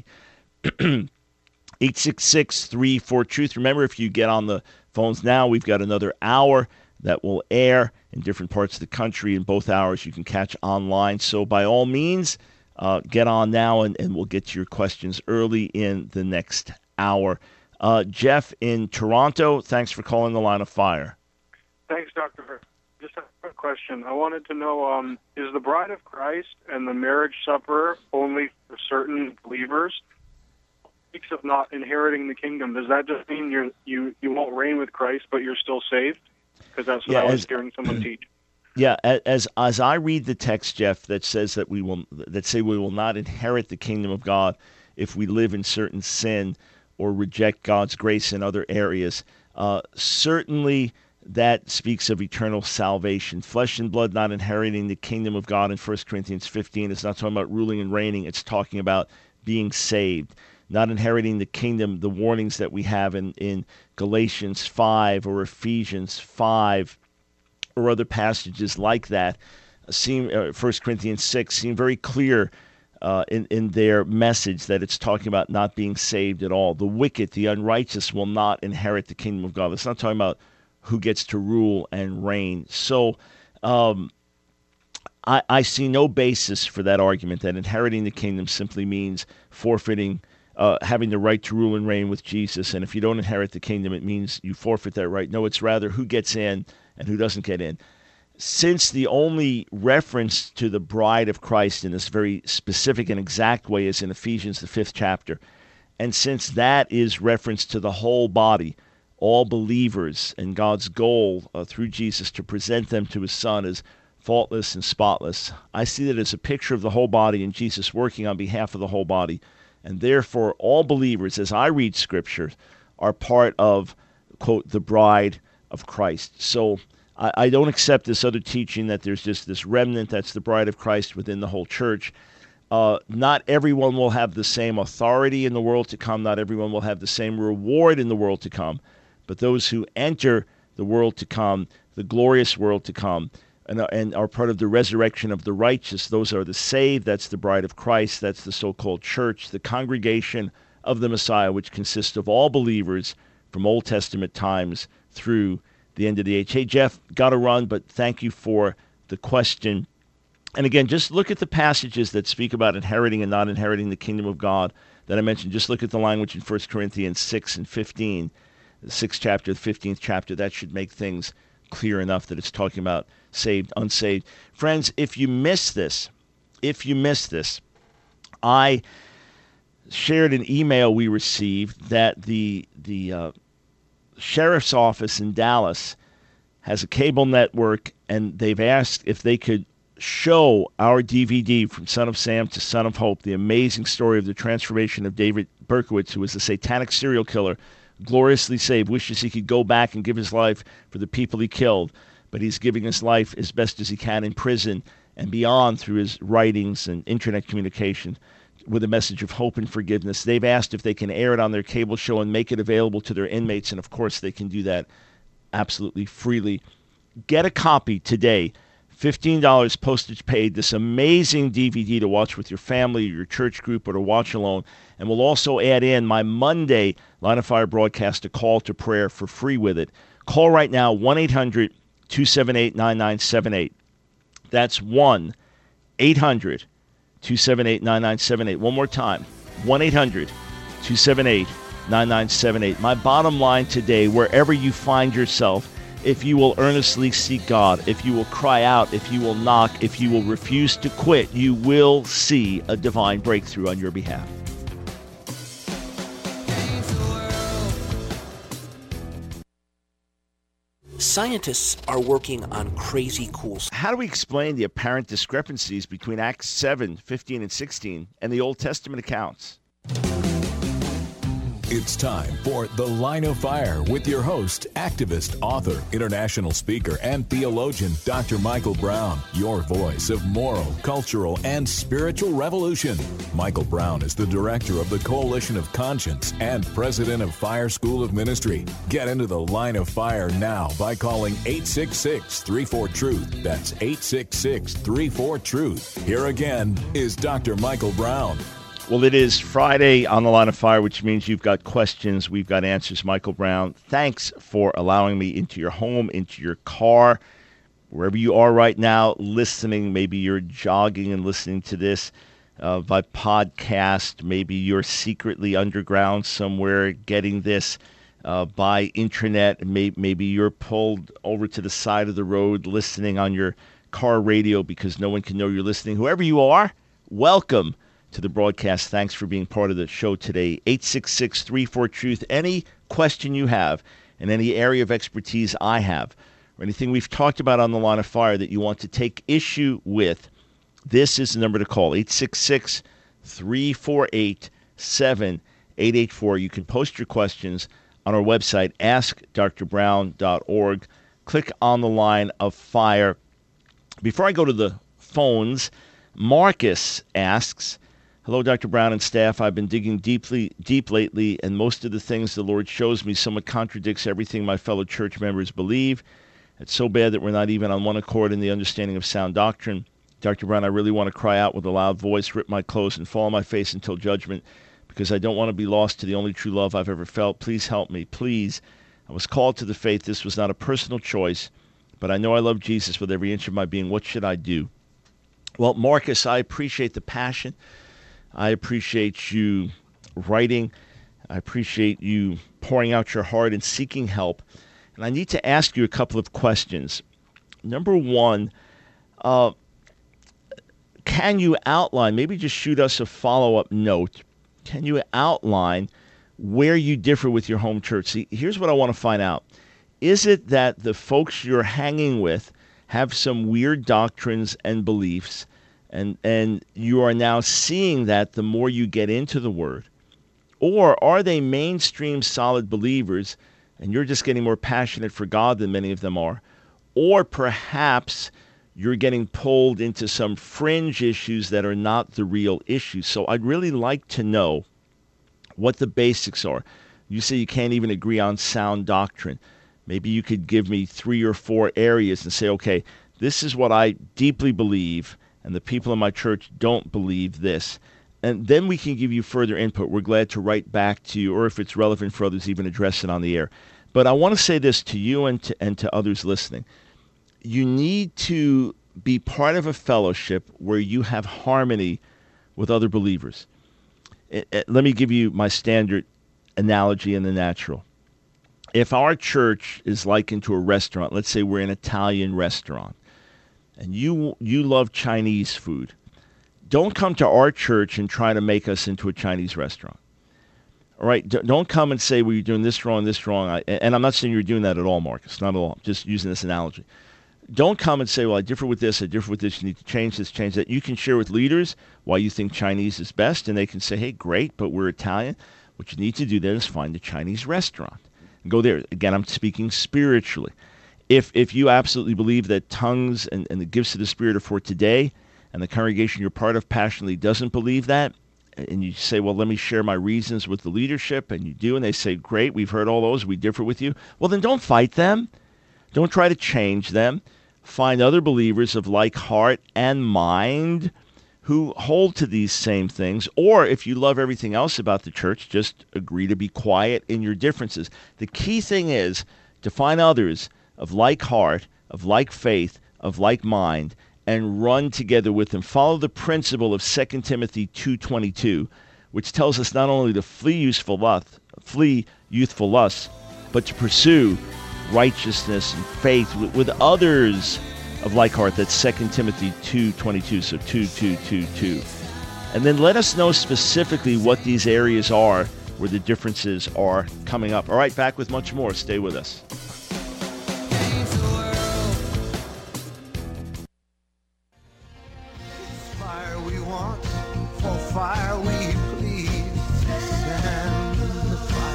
eight six six, three four, truth. Remember, if you get on the phones now, we've got another hour that will air in different parts of the country. In both hours, you can catch online. So by all means, uh, get on now, and, and we'll get to your questions early in the next hour. Uh, Jeff in Toronto, thanks for calling the Line of Fire. Thanks, Doctor Just a quick question. I wanted to know, um, is the Bride of Christ and the marriage supper only for certain believers? Speaks of not inheriting the kingdom. Does that just mean you're, you you won't reign with Christ, but you're still saved? Because that's what yeah, I was as, hearing someone teach. Yeah, as as I read the text, Jeff, that says that we will that say we will not inherit the kingdom of God if we live in certain sin or reject God's grace in other areas. Uh, certainly, that speaks of eternal salvation. Flesh and blood not inheriting the kingdom of God in First Corinthians fifteen. It's not talking about ruling and reigning. It's talking about being saved. Not inheriting the kingdom, the warnings that we have in, in Galatians five or Ephesians five or other passages like that, seem, uh, First Corinthians six, seem very clear uh, in, in their message that it's talking about not being saved at all. The wicked, the unrighteous will not inherit the kingdom of God. It's not talking about who gets to rule and reign. So um, I, I see no basis for that argument that inheriting the kingdom simply means forfeiting Uh, having the right to rule and reign with Jesus, and if you don't inherit the kingdom, it means you forfeit that right. No, it's rather who gets in and who doesn't get in. Since the only reference to the bride of Christ in this very specific and exact way is in Ephesians, the fifth chapter, and since that is reference to the whole body, all believers, and God's goal uh, through Jesus to present them to his Son as faultless and spotless, I see that as a picture of the whole body and Jesus working on behalf of the whole body. And therefore, all believers, as I read Scripture, are part of, quote, the bride of Christ. So I, I don't accept this other teaching that there's just this remnant that's the bride of Christ within the whole church. Uh, not everyone will have the same authority in the world to come. Not everyone will have the same reward in the world to come. But those who enter the world to come, the glorious world to come, And, and are part of the resurrection of the righteous. Those are the saved. That's the bride of Christ. That's the so-called church, the congregation of the Messiah, which consists of all believers from Old Testament times through the end of the age. Hey, Jeff, got to run, but thank you for the question. And again, just look at the passages that speak about inheriting and not inheriting the kingdom of God that I mentioned. Just look at the language in First Corinthians six and fifteen, the sixth chapter, the fifteenth chapter. That should make things clear enough that it's talking about saved, unsaved. Friends, if you miss this, if you miss this, I shared an email we received that the the uh, sheriff's office in Dallas has a cable network, and they've asked if they could show our D V D From Son of Sam to Son of Hope, the amazing story of the transformation of David Berkowitz, who was a satanic serial killer, gloriously saved, wishes he could go back and give his life for the people he killed, but he's giving his life as best as he can in prison and beyond through his writings and internet communication with a message of hope and forgiveness. They've asked if they can air it on their cable show and make it available to their inmates, and of course they can do that absolutely freely. Get a copy today. fifteen dollars postage paid, this amazing D V D to watch with your family, your church group, or to watch alone. And we'll also add in my Monday Line of Fire broadcast, A Call to Prayer, for free with it. Call right now, one eight hundred two seven eight nine nine seven eight. That's one eight hundred two seven eight nine nine seven eight. One more time, one eight hundred two seven eight nine nine seven eight. My bottom line today, wherever you find yourself, if you will earnestly seek God, if you will cry out, if you will knock, if you will refuse to quit, you will see a divine breakthrough on your behalf. Scientists are working on crazy cool stuff. How do we explain the apparent discrepancies between Acts seven, fifteen, and sixteen and the Old Testament accounts? It's time for The Line of Fire with your host, activist, author, international speaker, and theologian, Doctor Michael Brown, your voice of moral, cultural, and spiritual revolution. Michael Brown is the director of the Coalition of Conscience and president of Fire School of Ministry. Get into The Line of Fire now by calling eight six six, three four, truth. That's eight six six, three four, truth. Here again is Doctor Michael Brown. Well, it is Friday on The Line of Fire, which means you've got questions, we've got answers. Michael Brown, thanks for allowing me into your home, into your car, wherever you are right now listening. Maybe you're jogging and listening to this uh, by podcast. Maybe you're secretly underground somewhere getting this uh, by internet. Maybe, maybe you're pulled over to the side of the road listening on your car radio because no one can know you're listening. Whoever you are, welcome to the broadcast. Thanks for being part of the show today. eight six six, three four, truth. Any question you have in any area of expertise I have, or anything we've talked about on The Line of Fire that you want to take issue with, this is the number to call, eight six six, three four eight, seven eight eight four. You can post your questions on our website, ask dr brown dot org. Click on The Line of Fire. Before I go to the phones, Marcus asks, hello, Doctor Brown and staff. I've been digging deeply, deep lately, and most of the things the Lord shows me somewhat contradicts everything my fellow church members believe. It's so bad that we're not even on one accord in the understanding of sound doctrine. Doctor Brown, I really want to cry out with a loud voice, rip my clothes, and fall on my face until judgment, because I don't want to be lost to the only true love I've ever felt. Please help me, please. I was called to the faith. This was not a personal choice, but I know I love Jesus with every inch of my being. What should I do? Well, Marcus, I appreciate the passion. I appreciate you writing. I appreciate you pouring out your heart and seeking help. And I need to ask you a couple of questions. Number one, uh, can you outline, maybe just shoot us a follow-up note, can you outline where you differ with your home church? See, here's what I want to find out. Is it that the folks you're hanging with have some weird doctrines and beliefs, And and you are now seeing that the more you get into the Word? Or are they mainstream solid believers and you're just getting more passionate for God than many of them are? Or perhaps you're getting pulled into some fringe issues that are not the real issues. So I'd really like to know what the basics are. You say you can't even agree on sound doctrine. Maybe you could give me three or four areas and say, okay, this is what I deeply believe, and the people in my church don't believe this. And then we can give you further input. We're glad to write back to you, or if it's relevant for others, even address it on the air. But I want to say this to you and to, and to others listening. You need to be part of a fellowship where you have harmony with other believers. It, it, let me give you my standard analogy in the natural. If our church is likened to a restaurant, let's say we're an Italian restaurant, and you you love Chinese food, don't come to our church and try to make us into a Chinese restaurant. All right? D- don't come and say, well, you're doing this wrong, this wrong. I, and I'm not saying you're doing that at all, Marcus, not at all. I'm just using this analogy. Don't come and say, well, I differ with this, I differ with this, you need to change this, change that. You can share with leaders why you think Chinese is best, and they can say, hey, great, but we're Italian. What you need to do then is find a Chinese restaurant and go there. Again, I'm speaking spiritually. If if you absolutely believe that tongues and, and the gifts of the Spirit are for today, and the congregation you're part of passionately doesn't believe that, and you say, well, let me share my reasons with the leadership, and you do, and they say, great, we've heard all those, we differ with you, well, then don't fight them. Don't try to change them. Find other believers of like heart and mind who hold to these same things. Or if you love everything else about the church, just agree to be quiet in your differences. The key thing is to find others of like heart, of like faith, of like mind, and run together with them. Follow the principle of Second Timothy two twenty-two, which tells us not only to flee youthful lust, flee youthful lusts, but to pursue righteousness and faith with, with others of like heart. That's Second Timothy two twenty-two, so two two two two. And then let us know specifically what these areas are where the differences are coming up. All right, back with much more. Stay with us. Fire we want, for fire we please. Send the fire.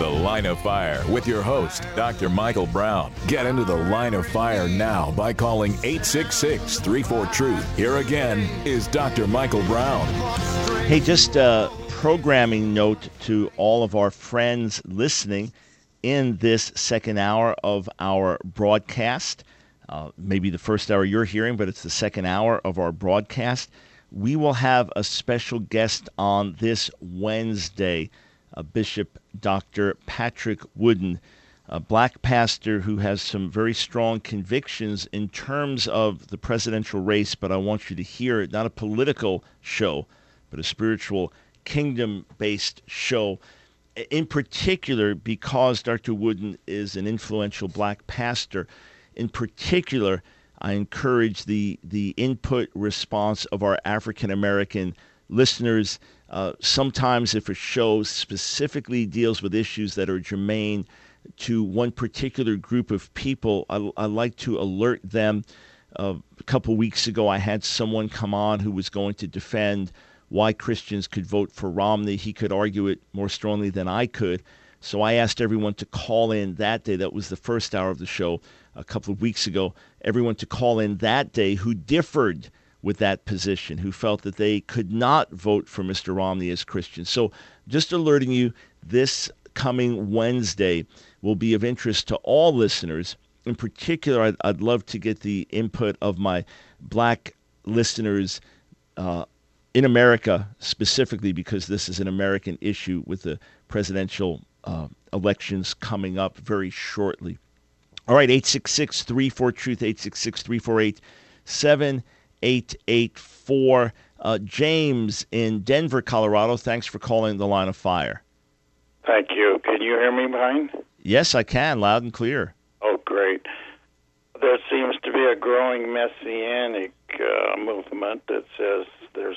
The Line of Fire with your host, Doctor Michael Brown. Get into the Line of Fire now by calling eight six six, three four, truth. Here again is Doctor Michael Brown. Hey, just a programming note to all of our friends listening in this second hour of our broadcast. Uh, maybe the first hour you're hearing, but it's the second hour of our broadcast. We will have a special guest on this Wednesday, uh, Bishop Doctor Patrick Wooden, a black pastor who has some very strong convictions in terms of the presidential race, but I want you to hear it, not a political show, but a spiritual, kingdom-based show. In particular, because Doctor Wooden is an influential black pastor, in particular, I encourage the, the input response of our African-American listeners. Uh, sometimes if a show specifically deals with issues that are germane to one particular group of people, I, I like to alert them. Uh, a couple weeks ago, I had someone come on who was going to defend why Christians could vote for Romney. He could argue it more strongly than I could. So I asked everyone to call in that day. That was the first hour of the show a couple of weeks ago. Everyone to call in that day who differed with that position, who felt that they could not vote for Mister Romney as Christians. So just alerting you, this coming Wednesday will be of interest to all listeners. In particular, I'd, I'd love to get the input of my black listeners uh, in America, specifically because this is an American issue with the presidential uh, elections coming up very shortly. All right, eight six six, three four, truth, eight six six, three four eight, seven eight eight four. Uh, James in Denver, Colorado, thanks for calling the Line of Fire. Thank you. Can you hear me, Brian? Yes, I can, loud and clear. Oh, great. There seems to be a growing messianic uh, movement that says there's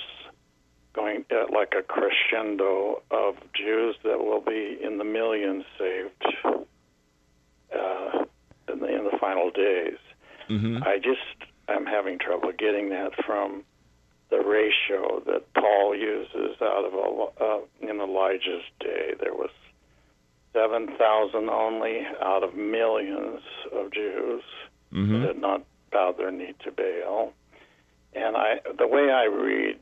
going uh, like a crescendo of Jews that will be in the millions saved uh, in, the, in the final days. Mm-hmm. I just I'm having trouble getting that from the ratio that Paul uses out of uh, in Elijah's day. There was seven thousand only out of millions of Jews mm-hmm. that had not bowed their knee to Baal. And I, the way I read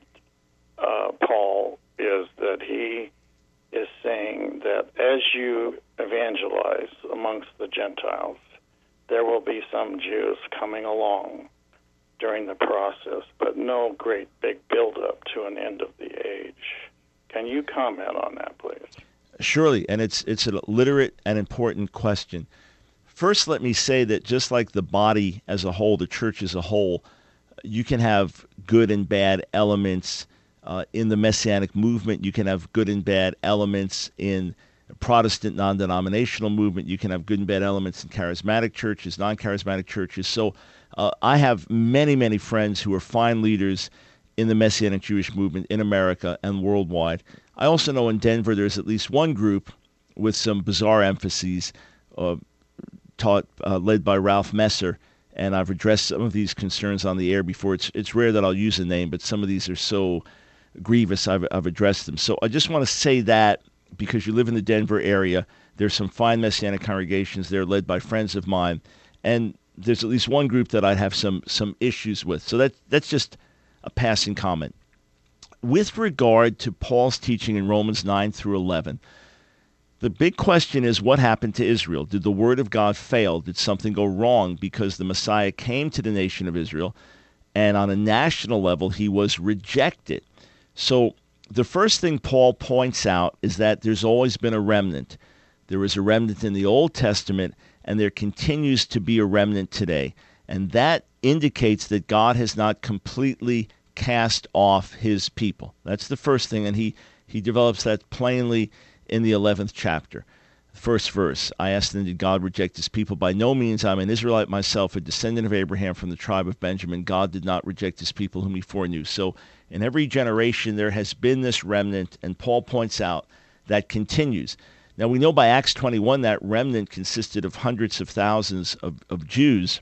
uh, Paul is that he is saying that as you evangelize amongst the Gentiles, there will be some Jews coming along during the process, but no great big build-up to an end of the age. Can you comment on that, please? Surely, and it's it's a literate and important question. First, let me say that just like the body as a whole, the church as a whole, you can have good and bad elements uh, in the Messianic movement. You can have good and bad elements in Protestant non-denominational movement. You can have good and bad elements in charismatic churches, non-charismatic churches. So uh, I have many, many friends who are fine leaders in the Messianic Jewish movement in America and worldwide. I also know in Denver there's at least one group with some bizarre emphases uh, taught, uh, led by Ralph Messer, and I've addressed some of these concerns on the air before. It's it's rare that I'll use a name, but some of these are so grievous I've, I've addressed them. So I just want to say that because you live in the Denver area, there's some fine Messianic congregations there led by friends of mine, and there's at least one group that I'd have some some issues with. So that that's just a passing comment. With regard to Paul's teaching in Romans nine through eleven, the big question is what happened to Israel? Did the word of God fail? Did something go wrong because the Messiah came to the nation of Israel and on a national level he was rejected? So the first thing Paul points out is that there's always been a remnant. There was a remnant in the Old Testament, and there continues to be a remnant today. And that indicates that God has not completely cast off his people. That's the first thing, and he, he develops that plainly in the eleventh chapter. First verse, I asked them, did God reject his people? By no means. I'm an Israelite myself, a descendant of Abraham from the tribe of Benjamin. God did not reject his people whom he foreknew. So in every generation there has been this remnant, and Paul points out that continues. Now we know by Acts twenty-one that remnant consisted of hundreds of thousands of, of Jews.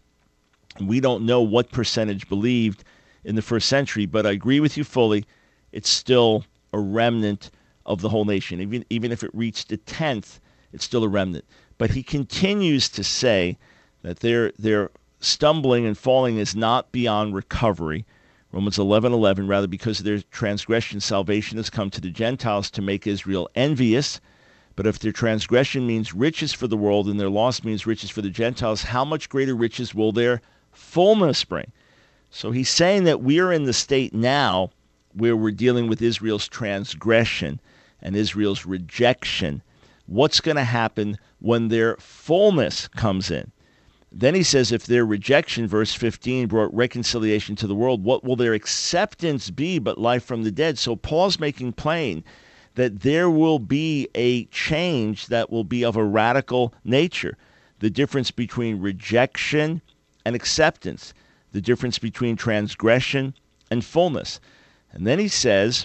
We don't know what percentage believed in the first century, but I agree with you fully. It's still a remnant of the whole nation. Even even if it reached a tenth It's still a remnant. But he continues to say that their their stumbling and falling is not beyond recovery. Romans eleven eleven, rather, because of their transgression, salvation has come to the Gentiles to make Israel envious. But if their transgression means riches for the world and their loss means riches for the Gentiles, how much greater riches will their fullness bring? So he's saying that we are in the state now where we're dealing with Israel's transgression and Israel's rejection. What's going to happen when their fullness comes in? Then he says, if their rejection, verse fifteen, brought reconciliation to the world, what will their acceptance be but life from the dead? So Paul's making plain that there will be a change that will be of a radical nature. The difference between rejection and acceptance, the difference between transgression and fullness. And then he says,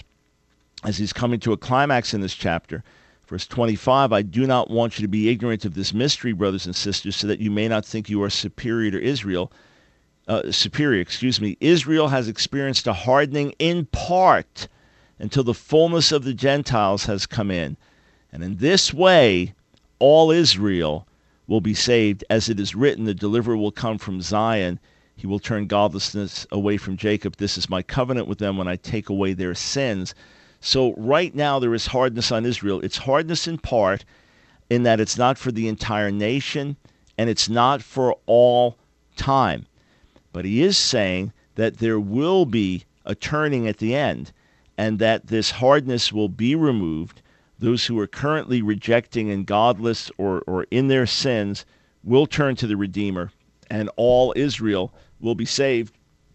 as he's coming to a climax in this chapter, verse twenty-five, I do not want you to be ignorant of this mystery, brothers and sisters, so that you may not think you are superior to Israel. Uh, superior, excuse me. Israel has experienced a hardening in part until the fullness of the Gentiles has come in. And in this way, all Israel will be saved. As it is written, the deliverer will come from Zion. He will turn godlessness away from Jacob. This is my covenant with them when I take away their sins. So right now there is hardness on Israel. It's hardness in part in that it's not for the entire nation and it's not for all time. But he is saying that there will be a turning at the end and that this hardness will be removed. Those who are currently rejecting and godless or, or in their sins will turn to the Redeemer, and all Israel will be saved.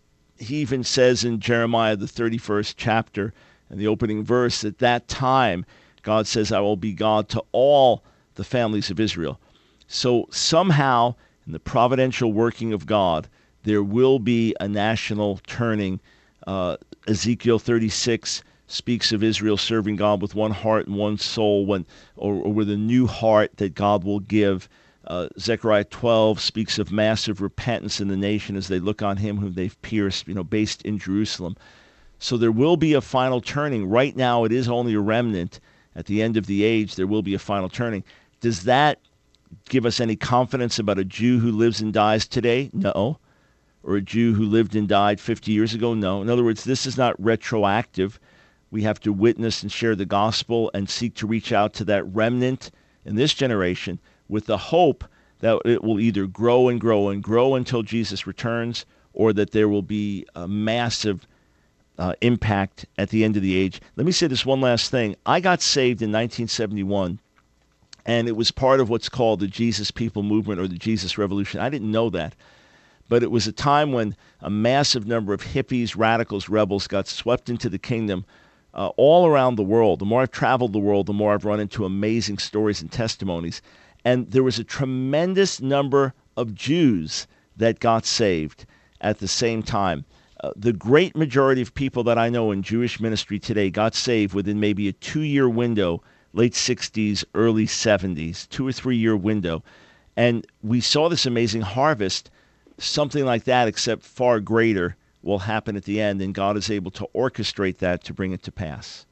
He even says in Jeremiah, the thirty-first chapter, and the opening verse, at that time, God says, I will be God to all the families of Israel. So somehow, in the providential working of God, there will be a national turning. Uh, Ezekiel thirty-six speaks of Israel serving God with one heart and one soul, when, or, or with a new heart that God will give. Uh, Zechariah twelve speaks of massive repentance in the nation as they look on him whom they've pierced, you know, based in Jerusalem. So there will be a final turning. Right now it is only a remnant. At the end of the age, there will be a final turning. Does that give us any confidence about a Jew who lives and dies today? No. Or a Jew who lived and died fifty years ago? No. In other words, this is not retroactive. We have to witness and share the gospel and seek to reach out to that remnant in this generation with the hope that it will either grow and grow and grow until Jesus returns, or that there will be a massive uh, impact at the end of the age. Let me say this one last thing. I got saved in nineteen seventy-one, and it was part of what's called the Jesus People Movement or the Jesus Revolution. I didn't know that. But it was a time when a massive number of hippies, radicals, rebels got swept into the kingdom uh, all around the world. The more I've traveled the world, the more I've run into amazing stories and testimonies. And there was a tremendous number of Jews that got saved at the same time. Uh, the great majority of people that I know in Jewish ministry today got saved within maybe a two-year window, late sixties, early seventies, two or three-year window. And we saw this amazing harvest. Something like that, except far greater, will happen at the end, and God is able to orchestrate that to bring it to pass.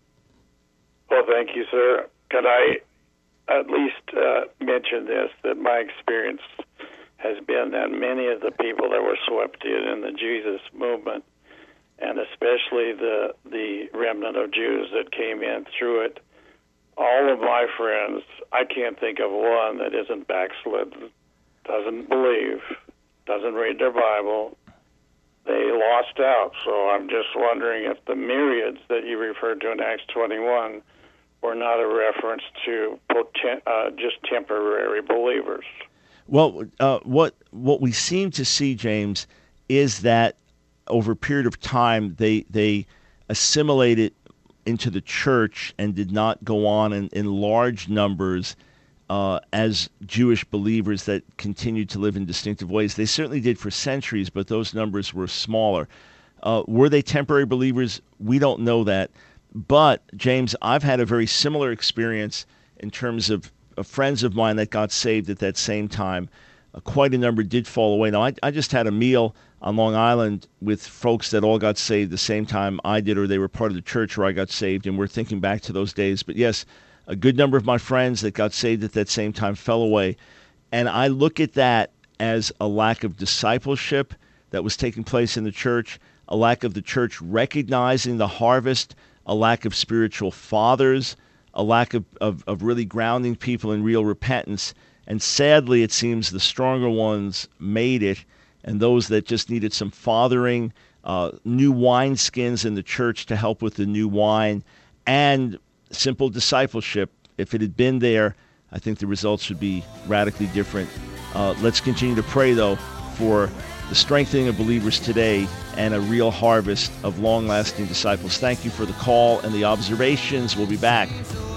Well, thank you, sir. Could I at least uh, mention this, that my experience has been that many of the people that were swept in in the Jesus movement, and especially the, the remnant of Jews that came in through it, all of my friends, I can't think of one that isn't backslidden, doesn't believe, doesn't read their Bible. They lost out. So I'm just wondering if the myriads that you referred to in Acts twenty-one were not a reference to poten- uh, just temporary believers. Well, uh, what what we seem to see, James, is that over a period of time they they assimilated into the church and did not go on in, in large numbers Uh, as Jewish believers that continued to live in distinctive ways. They certainly did for centuries, but those numbers were smaller. Uh, were they temporary believers? We don't know that. But, James, I've had a very similar experience in terms of, of friends of mine that got saved at that same time. Uh, quite a number did fall away. Now, I, I just had a meal on Long Island with folks that all got saved the same time I did, or they were part of the church where I got saved, and we're thinking back to those days. But yes, A good number of my friends that got saved at that same time fell away. And I look at that as a lack of discipleship that was taking place in the church, a lack of the church recognizing the harvest, a lack of spiritual fathers, a lack of, of, of really grounding people in real repentance. And sadly, it seems the stronger ones made it, and those that just needed some fathering, uh, new wineskins in the church to help with the new wine, and simple discipleship. If it had been there, I think the results would be radically different. Uh, let's continue to pray, though, for the strengthening of believers today and a real harvest of long-lasting disciples. Thank you for the call and the observations. We'll be back.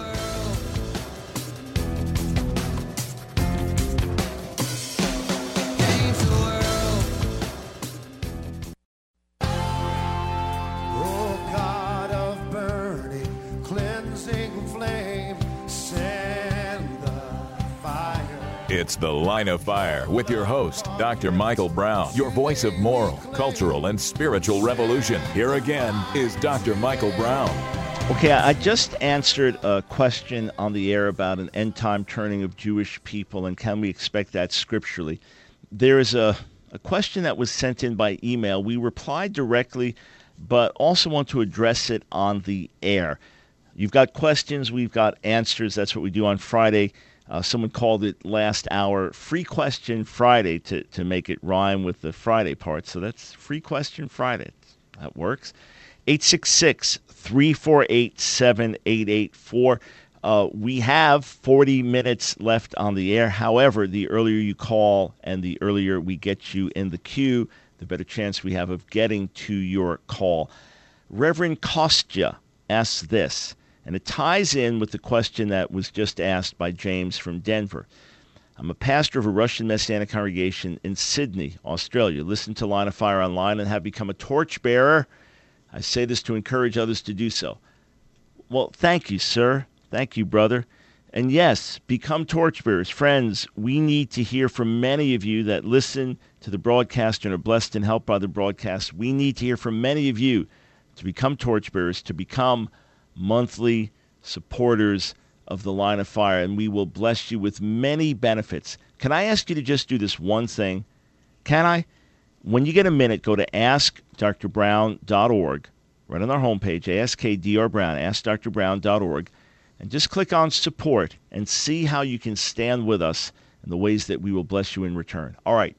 It's The Line of Fire with your host, Doctor Michael Brown, your voice of moral, cultural, and spiritual revolution. Here again is Doctor Michael Brown. Okay, I just answered a question on the air about an end-time turning of Jewish people, and can we expect that scripturally? There is a, a question that was sent in by email. We replied directly, but also want to address it on the air. You've got questions, we've got answers. That's what we do on Friday. Uh, someone called it last hour Free Question Friday to, to make it rhyme with the Friday part. So that's Free Question Friday. That works. eight six six, three four eight, seven eight eight four. Uh, we have forty minutes left on the air. However, the earlier you call and the earlier we get you in the queue, the better chance we have of getting to your call. Reverend Kostya asks this, and it ties in with the question that was just asked by James from Denver. I'm a pastor of a Russian Messianic congregation in Sydney, Australia. Listen to Line of Fire online and have become a torchbearer. I say this to encourage others to do so. Well, thank you, sir. Thank you, brother. And yes, become torchbearers. Friends, we need to hear from many of you that listen to the broadcast and are blessed and helped by the broadcast. We need to hear from many of you to become torchbearers, to become monthly supporters of the Line of Fire, and we will bless you with many benefits. Can I ask you to just do this one thing? Can I? When you get a minute, go to ask dr brown dot org, right on our homepage, A S K D R Brown, ask dr brown dot org, and just click on support and see how you can stand with us in the ways that we will bless you in return. All right.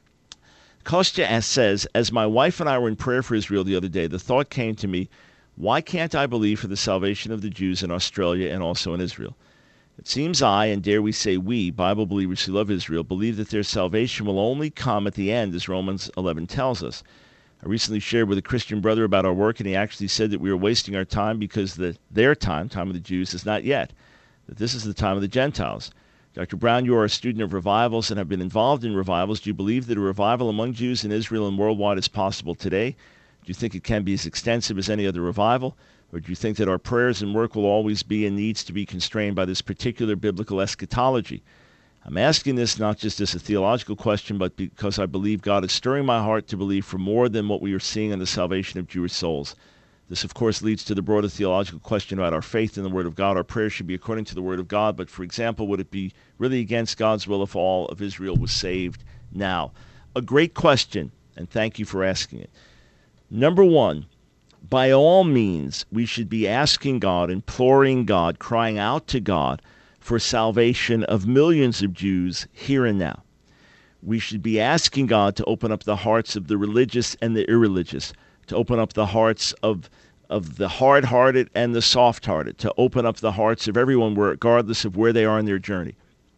Kostya says, as my wife and I were in prayer for Israel the other day, the thought came to me, why can't I believe for the salvation of the Jews in Australia and also in Israel? It seems I, and dare we say we, Bible believers who love Israel, believe that their salvation will only come at the end, as Romans eleven tells us. I recently shared with a Christian brother about our work, and he actually said that we are wasting our time because the, their time, time of the Jews, is not yet, that this is the time of the Gentiles. Doctor Brown, you are a student of revivals and have been involved in revivals. Do you believe that a revival among Jews in Israel and worldwide is possible today? Do you think it can be as extensive as any other revival? Or do you think that our prayers and work will always be and needs to be constrained by this particular biblical eschatology? I'm asking this not just as a theological question, but because I believe God is stirring my heart to believe for more than what we are seeing in the salvation of Jewish souls. This, of course, leads to the broader theological question about our faith in the Word of God. Our prayers should be according to the Word of God, but, for example, would it be really against God's will if all of Israel was saved now? A great question, and thank you for asking it. Number one, by all means, we should be asking God, imploring God, crying out to God for salvation of millions of Jews here and now. We should be asking God to open up the hearts of the religious and the irreligious, to open up the hearts of, of the hard-hearted and the soft-hearted, to open up the hearts of everyone regardless of where they are in their journey.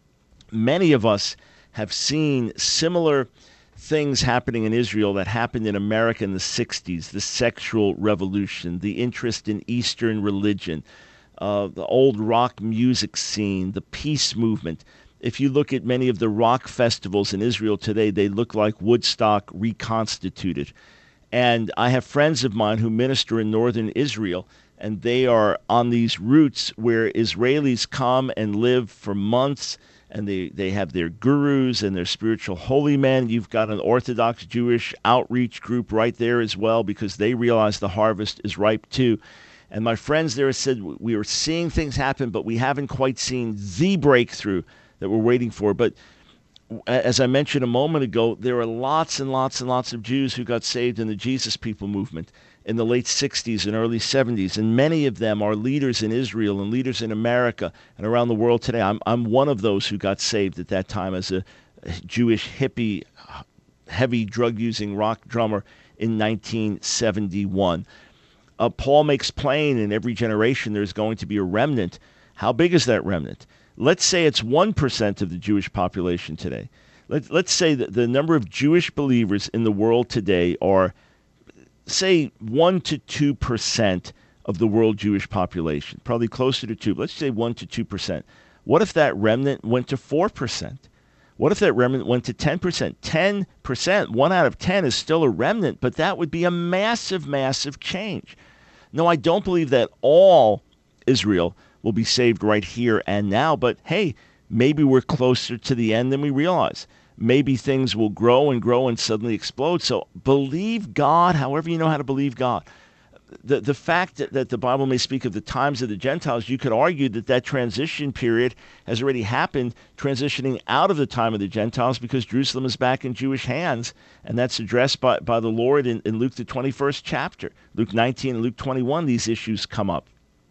Many of us have seen similar things happening in Israel that happened in America in the sixties, the sexual revolution, the interest in Eastern religion, uh, the old rock music scene, the peace movement. If you look at many of the rock festivals in Israel today, they look like Woodstock reconstituted. And I have friends of mine who minister in northern Israel, and they are on these routes where Israelis come and live for months, and they, they have their gurus and their spiritual holy men. You've got an Orthodox Jewish outreach group right there as well, because they realize the harvest is ripe too. And my friends there said we are seeing things happen, but we haven't quite seen the breakthrough that we're waiting for. But as I mentioned a moment ago, there are lots and lots and lots of Jews who got saved in the Jesus People movement in the late sixties and early seventies, and many of them are leaders in Israel and leaders in America and around the world today. I'm I'm one of those who got saved at that time as a Jewish hippie, heavy drug-using rock drummer in nineteen seventy-one. Uh, Paul makes plain in every generation there's going to be a remnant. How big is that remnant? Let's say it's one percent of the Jewish population today. Let, let's say that the number of Jewish believers in the world today are, say, one to two percent of the world Jewish population, probably closer to two. Let's say one to two percent. What if that remnant went to four percent? What if that remnant went to ten percent? ten percent, one out of ten is still a remnant, but that would be a massive, massive change. No, I don't believe that all Israel will be saved right here and now, but hey, maybe we're closer to the end than we realize. Maybe things will grow and grow and suddenly explode. So believe God, however you know how to believe God. The the fact that, that the Bible may speak of the times of the Gentiles, you could argue that that transition period has already happened, transitioning out of the time of the Gentiles, because Jerusalem is back in Jewish hands, and that's addressed by, by the Lord in, in Luke the twenty-first chapter. Luke nineteen and Luke twenty-one, these issues come up.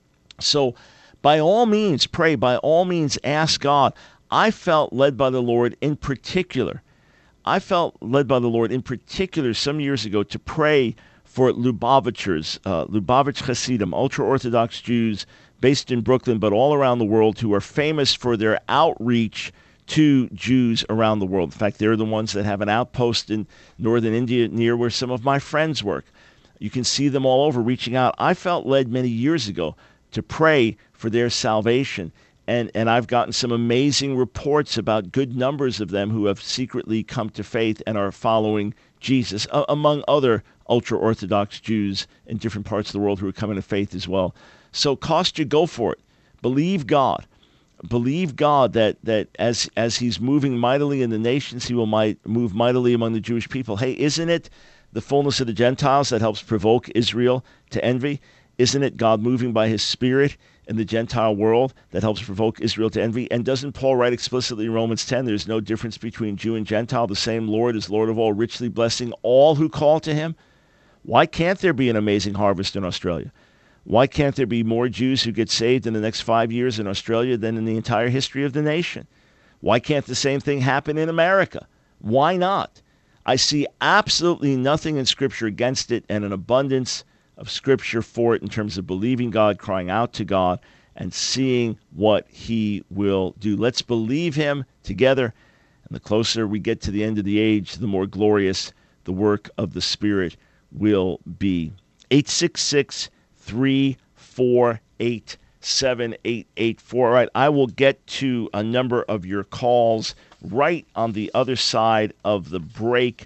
So by all means, pray. By all means, ask God. I felt led by the Lord in particular. I felt led by the Lord in particular some years ago to pray for Lubavitchers, uh, Lubavitch Hasidim, ultra-Orthodox Jews based in Brooklyn, but all around the world, who are famous for their outreach to Jews around the world. In fact, they're the ones that have an outpost in northern India near where some of my friends work. You can see them all over reaching out. I felt led many years ago to pray for their salvation. And and I've gotten some amazing reports about good numbers of them who have secretly come to faith and are following Jesus, uh, among other ultra-Orthodox Jews in different parts of the world who are coming to faith as well. So cost you, go for it. Believe God. Believe God that that as as he's moving mightily in the nations, he will might move mightily among the Jewish people. Hey, isn't it the fullness of the Gentiles that helps provoke Israel to envy? Isn't it God moving by his Spirit in the Gentile world that helps provoke Israel to envy? And doesn't Paul write explicitly in Romans ten, there's no difference between Jew and Gentile. The same Lord is Lord of all, richly blessing all who call to him. Why can't there be an amazing harvest in Australia? Why can't there be more Jews who get saved in the next five years in Australia than in the entire history of the nation? Why can't the same thing happen in America? Why not? I see absolutely nothing in Scripture against it, and an abundance of Scripture for it in terms of believing God, crying out to God, and seeing what he will do. Let's believe him together, and the closer we get to the end of the age, the more glorious the work of the Spirit will be. eight six six, three four eight, seven eight eight four. All right, I will get to a number of your calls right on the other side of the break.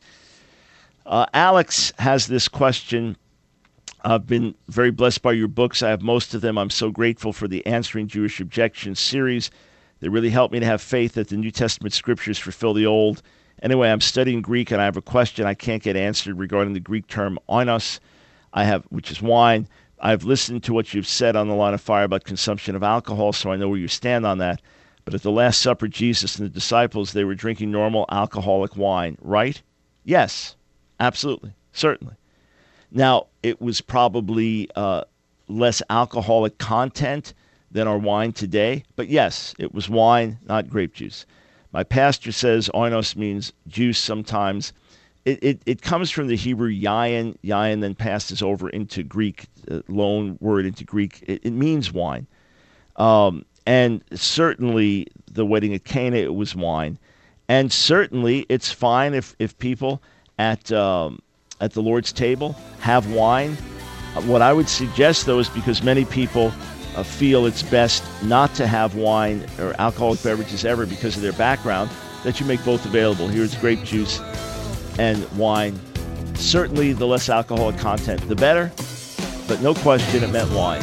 Uh, Alex has this question. I've been very blessed by your books. I have most of them. I'm so grateful for the Answering Jewish Objections series. They really helped me to have faith that the New Testament scriptures fulfill the Old. Anyway, I'm studying Greek, and I have a question I can't get answered regarding the Greek term oinos, I have, which is wine. I've listened to what you've said on the Line of Fire about consumption of alcohol, so I know where you stand on that. But at the Last Supper, Jesus and the disciples, they were drinking normal alcoholic wine, right? Yes, absolutely, certainly. Now, it was probably uh, less alcoholic content than our wine today, but yes, it was wine, not grape juice. My pastor says oinos means juice sometimes. It, it, it comes from the Hebrew yayin. Yayin then passes over into Greek, uh, loan word into Greek. It, it means wine. Um, and certainly the wedding at Cana, it was wine. And certainly it's fine if, if people at um, at the Lord's table have wine. Uh, what I would suggest, though, is because many people uh, feel it's best not to have wine or alcoholic beverages ever because of their background, that you make both available. Here's grape juice and wine. Certainly the less alcoholic content, the better, but no question it meant wine.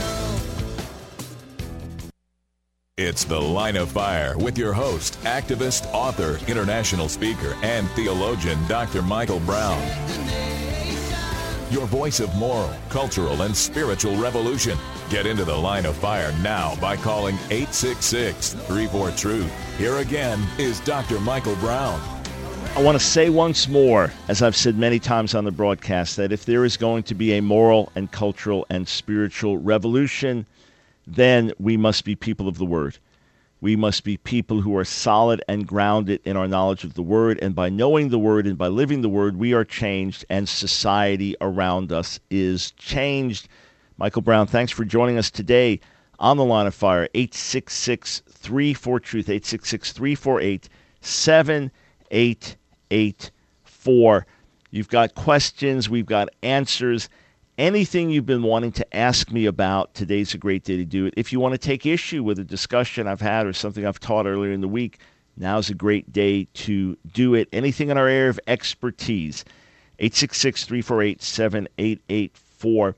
It's The Line of Fire with your host, activist, author, international speaker, and theologian, Doctor Michael Brown. Your voice of moral, cultural, and spiritual revolution. Get into the line of fire now by calling eight six six, three four, truth. Here again is Doctor Michael Brown. I want to say once more, as I've said many times on the broadcast, that if there is going to be a moral and cultural and spiritual revolution, then we must be people of the Word. We must be people who are solid and grounded in our knowledge of the Word, and by knowing the Word and by living the Word, we are changed, and society around us is changed. Michael Brown, thanks for joining us today on the Line of Fire, eight six six, three four, truth, eight six six, three four eight, seven eight eight four. You've got questions, we've got answers. Anything you've been wanting to ask me about, today's a great day to do it. If you want to take issue with a discussion I've had or something I've taught earlier in the week, now's a great day to do it. Anything in our area of expertise, eight six six, three four eight, seven eight eight four.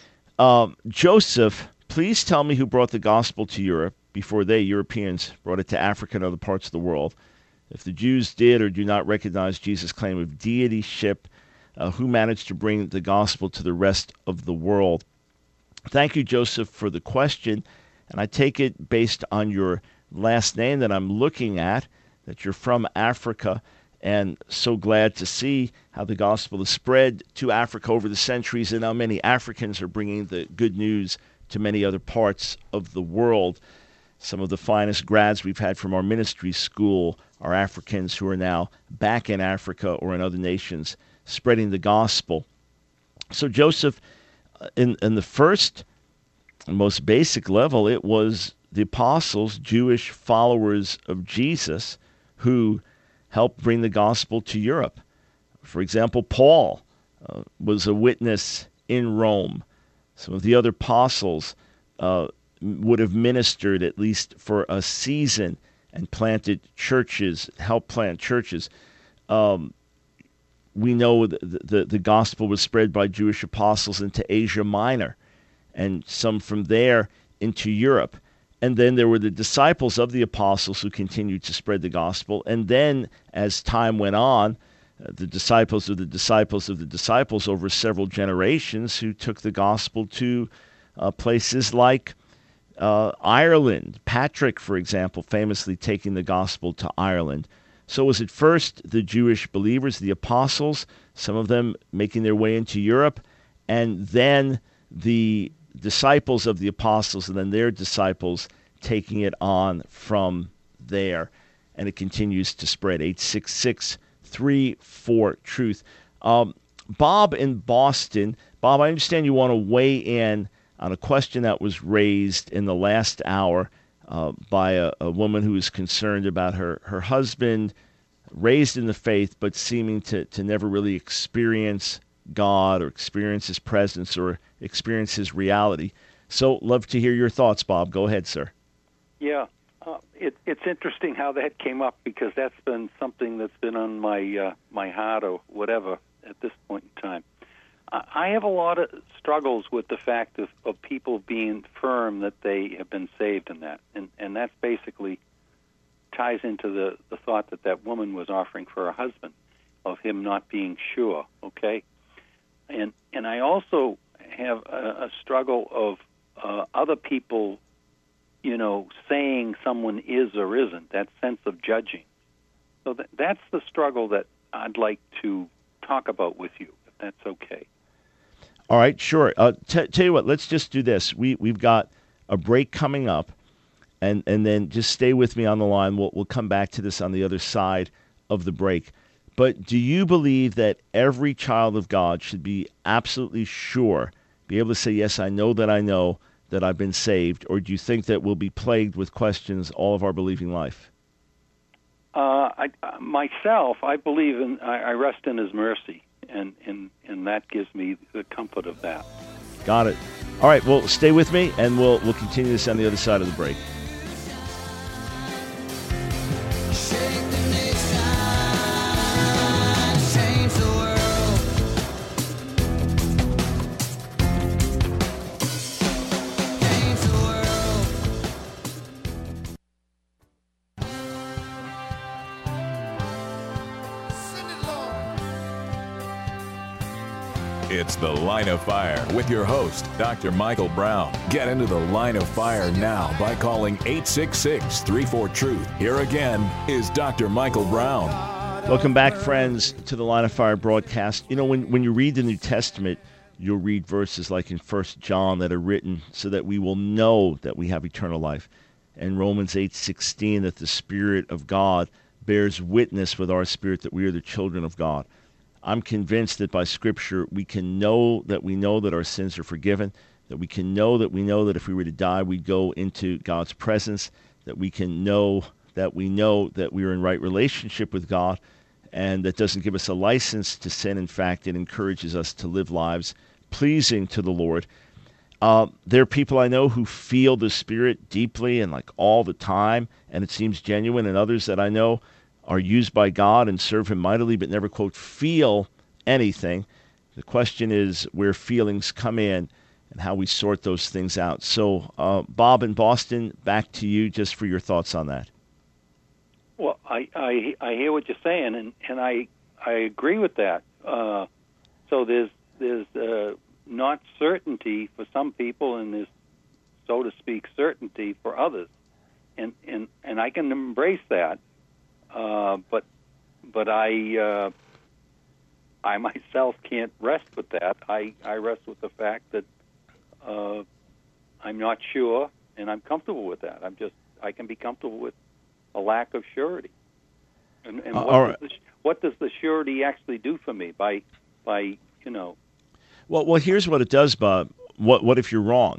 Um, Joseph, please tell me who brought the gospel to Europe before they, Europeans, brought it to Africa and other parts of the world. If the Jews did or do not recognize Jesus' claim of deityship, uh, who managed to bring the gospel to the rest of the world? Thank you, Joseph, for the question. And I take it based on your last name that I'm looking at, that you're from Africa, and so glad to see how the gospel has spread to Africa over the centuries, and now many Africans are bringing the good news to many other parts of the world. Some of the finest grads we've had from our ministry school are Africans who are now back in Africa or in other nations spreading the gospel. So, Joseph, in, in the first and most basic level, it was the apostles, Jewish followers of Jesus, who helped bring the gospel to Europe. For example, Paul uh, was a witness in Rome. Some of the other apostles uh, would have ministered at least for a season and planted churches, helped plant churches. Um, we know the, the, the gospel was spread by Jewish apostles into Asia Minor, and some from there into Europe. And then there were the disciples of the apostles who continued to spread the gospel. And then, as time went on, uh, the disciples of the disciples of the disciples over several generations who took the gospel to uh, places like uh, Ireland. Patrick, for example, famously taking the gospel to Ireland. So it was at first the Jewish believers, the apostles, some of them making their way into Europe, and then the disciples of the apostles, and then their disciples taking it on from there. And it continues to spread. eight six six, three four, truth. Um, Bob in Boston. Bob, I understand you want to weigh in on a question that was raised in the last hour uh, by a, a woman who is concerned about her, her husband, raised in the faith, but seeming to, to never really experience God or experience his presence or experience his reality. So love to hear your thoughts, Bob. Go ahead, sir. Yeah, uh, it, it's interesting how that came up, because that's been something that's been on my uh, my heart or whatever at this point in time. I, I have a lot of struggles with the fact of, of people being firm that they have been saved in that, and and that basically ties into the, the thought that that woman was offering for her husband, of him not being sure, okay? And and I also have a, a struggle of uh, other people, you know, saying someone is or isn't, that sense of judging. So that, that's the struggle that I'd like to talk about with you, if that's okay. All right, sure. Uh, t- tell you what, let's just do this. We, we've got a break coming up, and, and then just stay with me on the line. We'll, we'll come back to this on the other side of the break. But do you believe that every child of God should be absolutely sure, be able to say, yes, I know that I know that I've been saved, or do you think that we'll be plagued with questions all of our believing life? Uh, I, uh, myself, I believe in, I, I rest in His mercy, and, and, and that gives me the comfort of that. Got it. All right, well, stay with me, and we'll we'll continue this on the other side of the break. It's The Line of Fire with your host, Doctor Michael Brown. Get into The Line of Fire now by calling eight six six, three four, truth. Here again is Doctor Michael Brown. Welcome back, friends, to the Line of Fire broadcast. You know, when, when you read the New Testament, you'll read verses like in First John that are written so that we will know that we have eternal life. And Romans eight sixteen, that the Spirit of God bears witness with our spirit that we are the children of God. I'm convinced that by Scripture we can know that we know that our sins are forgiven, that we can know that we know that if we were to die, we'd go into God's presence, that we can know that we know that we are in right relationship with God, and that doesn't give us a license to sin. In fact, it encourages us to live lives pleasing to the Lord. Uh, there are people I know who feel the Spirit deeply and like all the time, and it seems genuine, and others that I know are used by God and serve Him mightily but never, quote, feel anything. The question is where feelings come in and how we sort those things out. So, uh, Bob in Boston, back to you just for your thoughts on that. Well, I, I, I hear what you're saying, and, and I I agree with that. Uh, so there's there's uh, not certainty for some people, and there's, so to speak, certainty for others, and and, and I can embrace that. Uh, but but I uh, I myself can't rest with that. I, I rest with the fact that uh, I'm not sure, and I'm comfortable with that. I'm just I can be comfortable with a lack of surety. And, and uh, what, right. does the, what does the surety actually do for me by, by you know? Well, well, here's what it does, Bob. What what if you're wrong?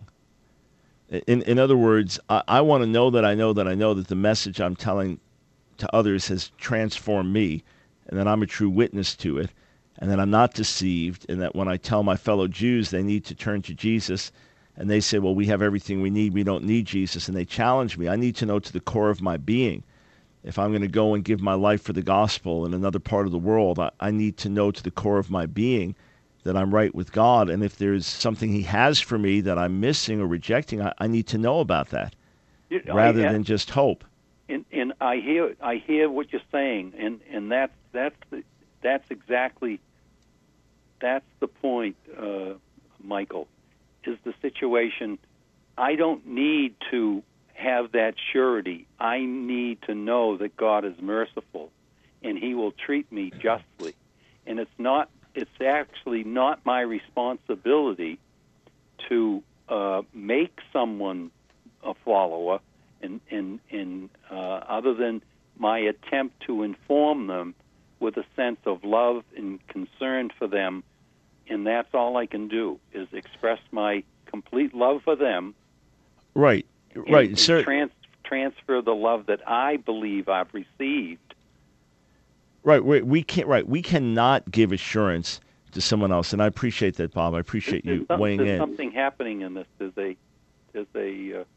In in other words, I, I want to know that I know that I know that the message I'm telling to others has transformed me, and that I'm a true witness to it, and that I'm not deceived, and that when I tell my fellow Jews they need to turn to Jesus, and they say, well, we have everything we need, we don't need Jesus, and they challenge me, I need to know to the core of my being. If I'm going to go and give my life for the gospel in another part of the world, I, I need to know to the core of my being that I'm right with God, and if there's something He has for me that I'm missing or rejecting, I, I need to know about that, You- rather I- than just hope. And, and I hear I hear what you're saying, and, and that's that's the, that's exactly that's the point, uh, Michael. Is the situation? I don't need to have that surety. I need to know that God is merciful, and He will treat me justly. And it's not. It's actually not my responsibility to uh, make someone a follower. And, and, and uh, other than my attempt to inform them with a sense of love and concern for them, and that's all I can do, is express my complete love for them. Right, and, right. And Sir, trans- transfer the love that I believe I've received. Right, we, we can't. Right, we cannot give assurance to someone else, and I appreciate that, Bob. I appreciate There's you some- weighing there's in. something happening in this. There's a, there's a. Uh,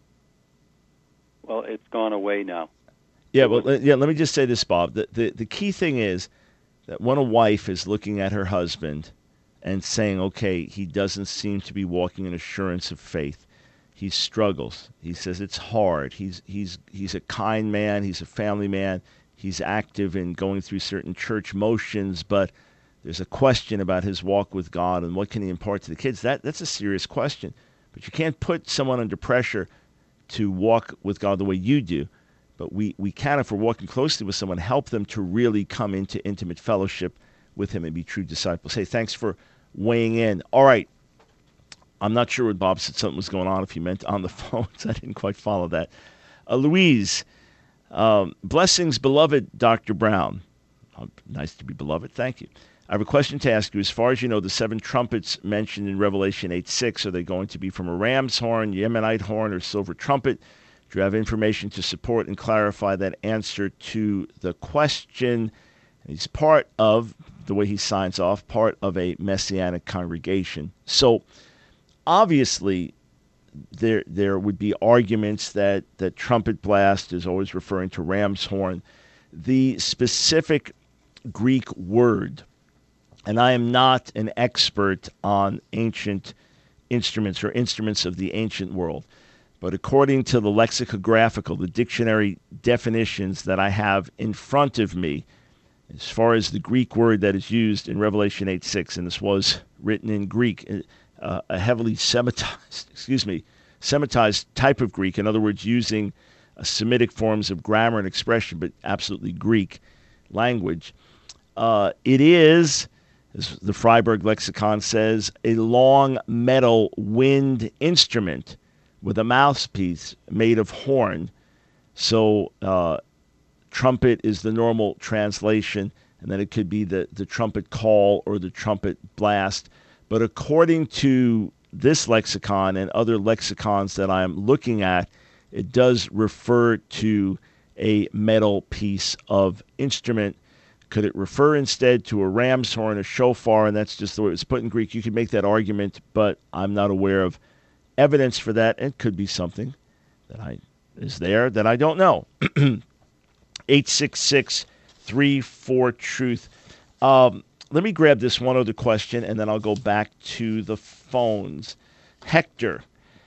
well, it's gone away now. Yeah, well, let- yeah. Let me just say this, Bob. The, the the key thing is that when a wife is looking at her husband and saying, "Okay, he doesn't seem to be walking in assurance of faith. He struggles. He says it's hard. He's he's he's a kind man. He's a family man. He's active in going through certain church motions, but there's a question about his walk with God and what can he impart to the kids." That that's a serious question. But you can't put someone under pressure to walk with God the way you do. But we, we can, if we're walking closely with someone, help them to really come into intimate fellowship with Him and be true disciples. Hey, thanks for weighing in. All right. I'm not sure what Bob said something was going on if he meant on the phones. I didn't quite follow that. Uh, Louise, um, blessings, beloved Doctor Brown. Oh, nice to be beloved. Thank you. I have a question to ask you. As far as you know, the seven trumpets mentioned in Revelation eight six, are they going to be from a ram's horn, Yemenite horn, or silver trumpet? Do you have information to support and clarify that answer to the question? And he's part of, the way he signs off, part of a Messianic congregation. So obviously there there would be arguments that, that trumpet blast is always referring to ram's horn. The specific Greek word, and I am not an expert on ancient instruments or instruments of the ancient world, but according to the lexicographical, the dictionary definitions that I have in front of me, As far as the Greek word that is used in Revelation eight six, and this was written in Greek, uh, a heavily Semitized, excuse me, Semitized type of Greek, in other words, using uh, Semitic forms of grammar and expression, but absolutely Greek language. Uh, it is, as the Freiburg lexicon says, a long metal wind instrument with a mouthpiece made of horn. So uh, trumpet is the normal translation, and then it could be the, the trumpet call or the trumpet blast. But according to this lexicon and other lexicons that I'm looking at, it does refer to a metal piece of instrument. Could it refer instead to a ram's horn, a shofar, and that's just the way it was put in Greek? You could make that argument, but I'm not aware of evidence for that. It could be something that I is there that I don't know. eight six six, three four, truth. Um, let me grab this one other question, and then I'll go back to the phones. Hector,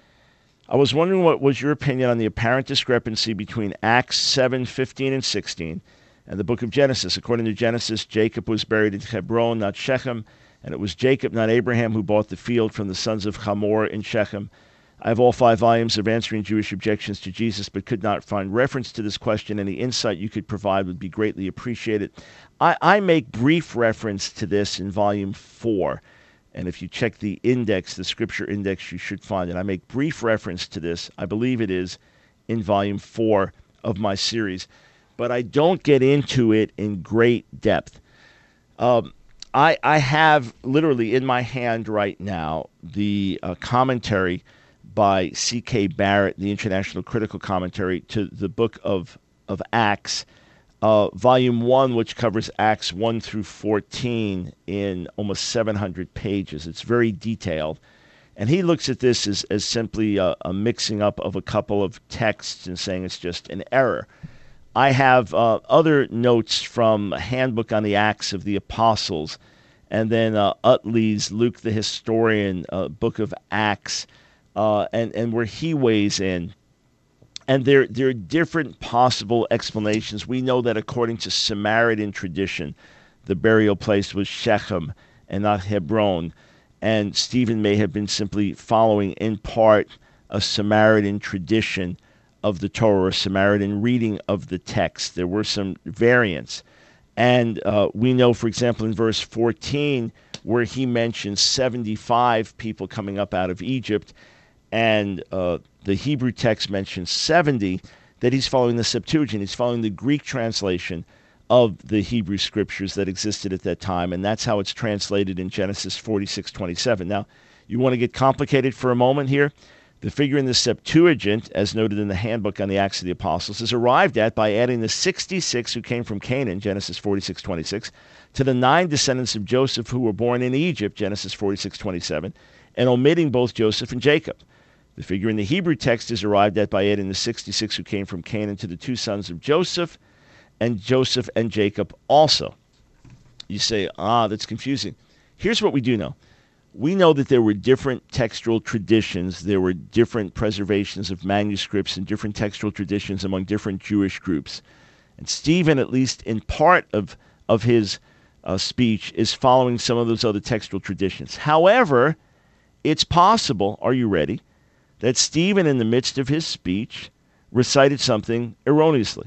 I was wondering what was your opinion on the apparent discrepancy between Acts seven fifteen and sixteen and the book of Genesis. According to Genesis, Jacob was buried in Hebron, not Shechem, and it was Jacob, not Abraham, who bought the field from the sons of Hamor in Shechem. I have all five volumes of Answering Jewish Objections to Jesus, but could not find reference to this question. Any insight you could provide would be greatly appreciated. I, I make brief reference to this in volume four, and if you check the index, the scripture index, you should find it. I make brief reference to this. I believe it is in volume four of my series, but I don't get into it in great depth. Um, I, I have literally in my hand right now the uh, commentary by C K Barrett, the International Critical Commentary to the book of, of Acts, uh, volume one, which covers Acts one through fourteen in almost seven hundred pages. It's very detailed. And he looks at this as, as simply a, a mixing up of a couple of texts and saying it's just an error. I have uh, other notes from a handbook on the Acts of the Apostles, and then uh, Utley's Luke the Historian, uh, book of Acts, Uh, and, and where he weighs in. And there, there are different possible explanations. We know that according to Samaritan tradition, the burial place was Shechem and not Hebron. And Stephen may have been simply following, in part, a Samaritan tradition of the Torah, or Samaritan reading of the text. There were some variants. And uh, we know, for example, in verse fourteen, where he mentions seventy-five people coming up out of Egypt, and uh, the Hebrew text mentions seventy, that he's following the Septuagint. He's following the Greek translation of the Hebrew scriptures that existed at that time, and that's how it's translated in Genesis forty-six twenty-seven. Now, you want to get complicated for a moment here? The figure in the Septuagint, as noted in the handbook on the Acts of the Apostles, is arrived at by adding the sixty-six who came from Canaan, Genesis forty-six twenty-six, to the nine descendants of Joseph who were born in Egypt, Genesis forty-six twenty-seven, and omitting both Joseph and Jacob. The figure in the Hebrew text is arrived at by adding the sixty-six who came from Canaan to the two sons of Joseph, and Joseph and Jacob also. You say, ah, that's confusing. Here's what we do know. We know that there were different textual traditions. There were different preservations of manuscripts and different textual traditions among different Jewish groups. And Stephen, at least in part of, of his uh, speech, is following some of those other textual traditions. However, it's possible, are you ready, that Stephen, in the midst of his speech, recited something erroneously.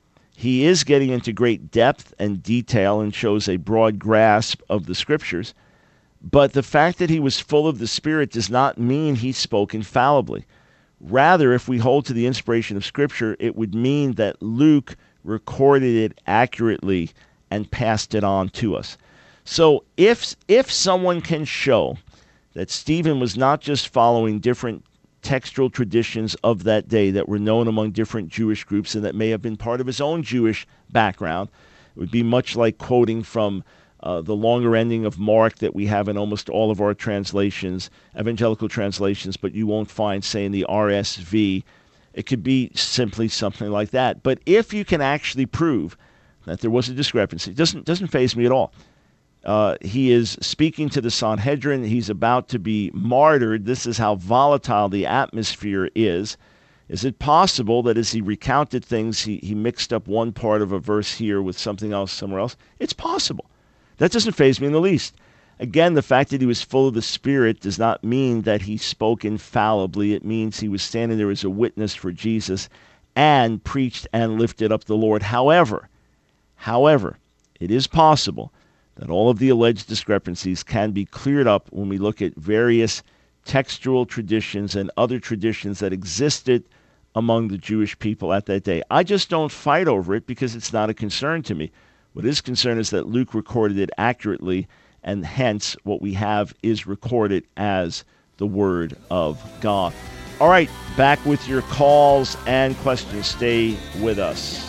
He is getting into great depth and detail and shows a broad grasp of the scriptures, but the fact that he was full of the Spirit does not mean he spoke infallibly. Rather, if we hold to the inspiration of Scripture, it would mean that Luke recorded it accurately and passed it on to us. So if if someone can show that Stephen was not just following different textual traditions of that day that were known among different Jewish groups and that may have been part of his own Jewish background, it would be much like quoting from uh, the longer ending of Mark that we have in almost all of our translations, evangelical translations, but you won't find, say, in the R S V. It could be simply something like that. But if you can actually prove that there was a discrepancy, it doesn't, doesn't faze me at all. Uh, he is speaking to the Sanhedrin. He's about to be martyred. This is how volatile the atmosphere is. Is it possible that as he recounted things, he, he mixed up one part of a verse here with something else somewhere else? It's possible. That doesn't faze me in the least. Again, the fact that he was full of the Spirit does not mean that he spoke infallibly. It means he was standing there as a witness for Jesus and preached and lifted up the Lord. However, however, it is possible that all of the alleged discrepancies can be cleared up when we look at various textual traditions and other traditions that existed among the Jewish people at that day. I just don't fight over it because it's not a concern to me. What is concern is that Luke recorded it accurately, and hence what we have is recorded as the Word of God. All right, back with your calls and questions. Stay with us.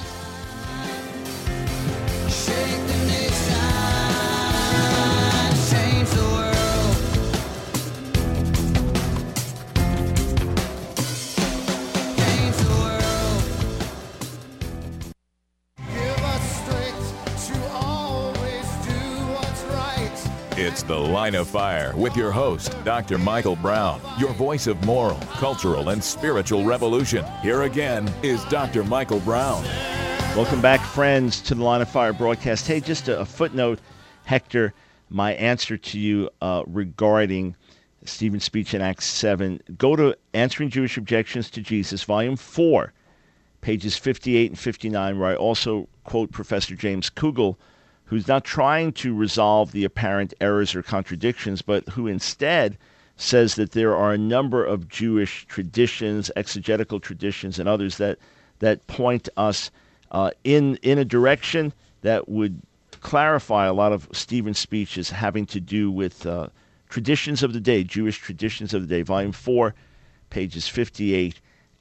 It's The Line of Fire with your host, Doctor Michael Brown, your voice of moral, cultural, and spiritual revolution. Here again is Doctor Michael Brown. Welcome back, friends, to the Line of Fire broadcast. Hey, just a, a footnote, Hector, my answer to you uh, regarding Stephen's speech in Acts seven. Go to Answering Jewish Objections to Jesus, Volume four, pages fifty-eight and fifty-nine, where I also quote Professor James Kugel, who's not trying to resolve the apparent errors or contradictions, but who instead says that there are a number of Jewish traditions, exegetical traditions, and others that that point us uh, in in a direction that would clarify a lot of Stephen's speech as having to do with uh, traditions of the day, Jewish traditions of the day. Volume four, pages fifty-eight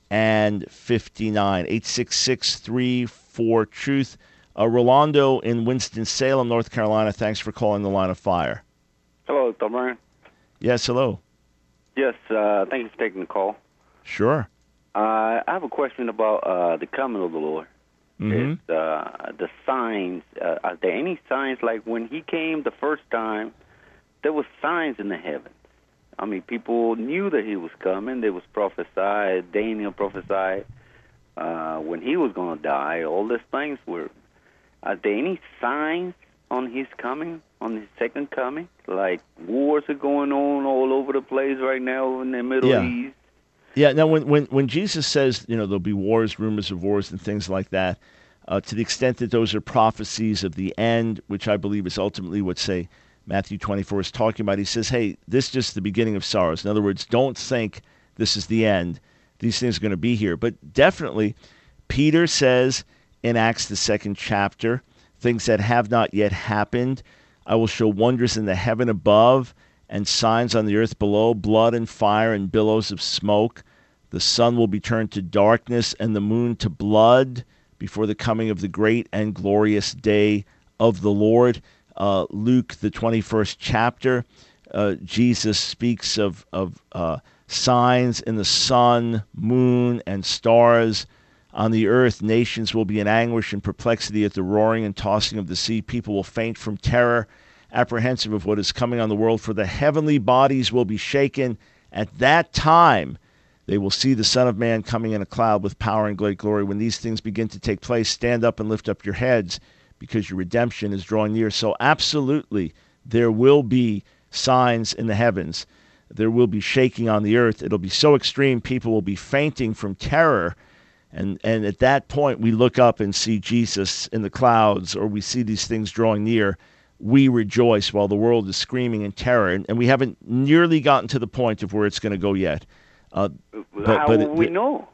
and fifty-nine. eight six six, three four, truth. Uh, Rolando in Winston-Salem, North Carolina, thanks for calling the Line of Fire. Hello, Doctor Brown. Yes, hello. Yes, uh, thank you for taking the call. Sure. Uh, I have a question about uh, the coming of the Lord. Mm-hmm. It's, uh, the signs. Uh, are there any signs, like when he came the first time, there were signs in the heavens? I mean, people knew that he was coming. There was prophesied, Daniel prophesied uh, when he was going to die. All these things were... Are there any signs on his coming, on his second coming? Like wars are going on all over the place right now in the Middle yeah. East. Yeah. Now, when, when when Jesus says, you know, there'll be wars, rumors of wars, and things like that, uh, to the extent that those are prophecies of the end, which I believe is ultimately what, say, Matthew twenty-four is talking about, he says, hey, this is just the beginning of sorrows. In other words, don't think this is the end. These things are going to be here. But definitely, Peter says in Acts, the second chapter, things that have not yet happened. I will show wonders in the heaven above and signs on the earth below, blood and fire and billows of smoke. The sun will be turned to darkness and the moon to blood before the coming of the great and glorious day of the Lord. Uh, Luke, the twenty-first chapter, uh, Jesus speaks of, of uh, signs in the sun, moon, and stars. On the earth, nations will be in anguish and perplexity at the roaring and tossing of the sea. People will faint from terror, apprehensive of what is coming on the world, for the heavenly bodies will be shaken. At that time, they will see the Son of Man coming in a cloud with power and great glory. When these things begin to take place, stand up and lift up your heads, because your redemption is drawing near. So absolutely, there will be signs in the heavens. There will be shaking on the earth. It'll be so extreme, people will be fainting from terror. And and at that point, we look up and see Jesus in the clouds, or we see these things drawing near. We rejoice while the world is screaming in terror. And, and we haven't nearly gotten to the point of where it's going to go yet. Uh, but, how but will it, we know?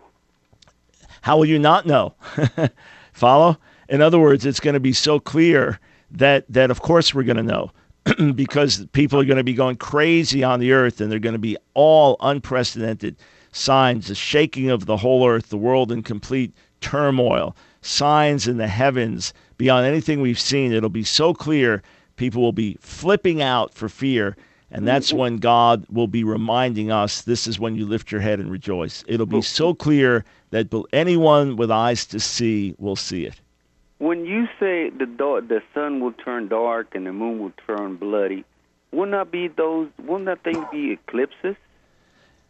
How will you not know? Follow? In other words, it's going to be so clear that, that of course, we're going to know. Because people are going to be going crazy on the earth, and they're going to be all unprecedented signs, the shaking of the whole earth, the world in complete turmoil, signs in the heavens beyond anything we've seen. It'll be so clear, people will be flipping out for fear, and that's when God will be reminding us, this is when you lift your head and rejoice. It'll be so clear that anyone with eyes to see will see it. When you say the dark, the sun will turn dark and the moon will turn bloody, wouldn't that be those? Wouldn't that thing be eclipses?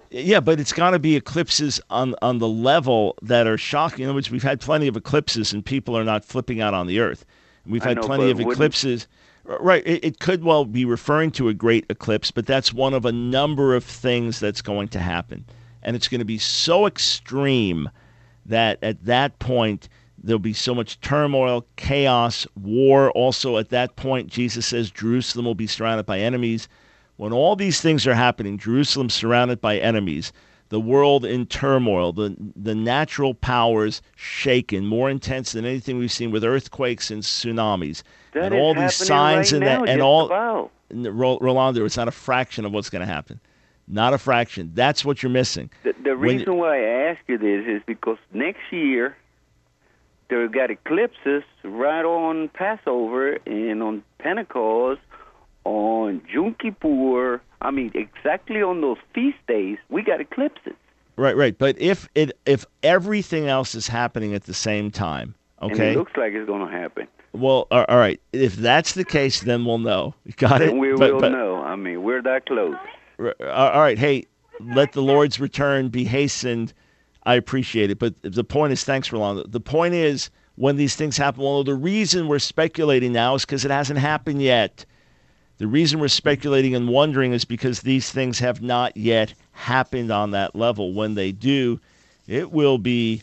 Yeah, but it's got to be eclipses on on the level that are shocking. In other words, we've had plenty of eclipses and people are not flipping out on the earth. We've had know, plenty of wouldn't- eclipses. Right, it, it could well be referring to a great eclipse, but that's one of a number of things that's going to happen. And it's going to be so extreme that at that point, there'll be so much turmoil, chaos, war. Also, at that point, Jesus says Jerusalem will be surrounded by enemies. When all these things are happening, Jerusalem surrounded by enemies, the world in turmoil, the the natural powers shaken, more intense than anything we've seen with earthquakes and tsunamis. That and is all these happening signs right and now, that and just all about. Ro- Rolando, it's not a fraction of what's going to happen. Not a fraction. That's what you're missing. The, the When reason why I ask you this is because next year they've got eclipses right on Passover and on Pentecost, on Yom Kippur. I mean, exactly on those feast days, we got eclipses. Right, right. But if it if everything else is happening at the same time, And okay. it looks like it's going to happen. Well, all all right. If that's the case, then we'll know. You got it? And we But- will but- know. I mean, we're that close. R- All right. Hey, let the Lord's return be hastened. I appreciate it. But the point is, thanks, Rolando. The point is, when these things happen, well, the reason we're speculating now is because it hasn't happened yet. The reason we're speculating and wondering is because these things have not yet happened on that level. When they do, it will be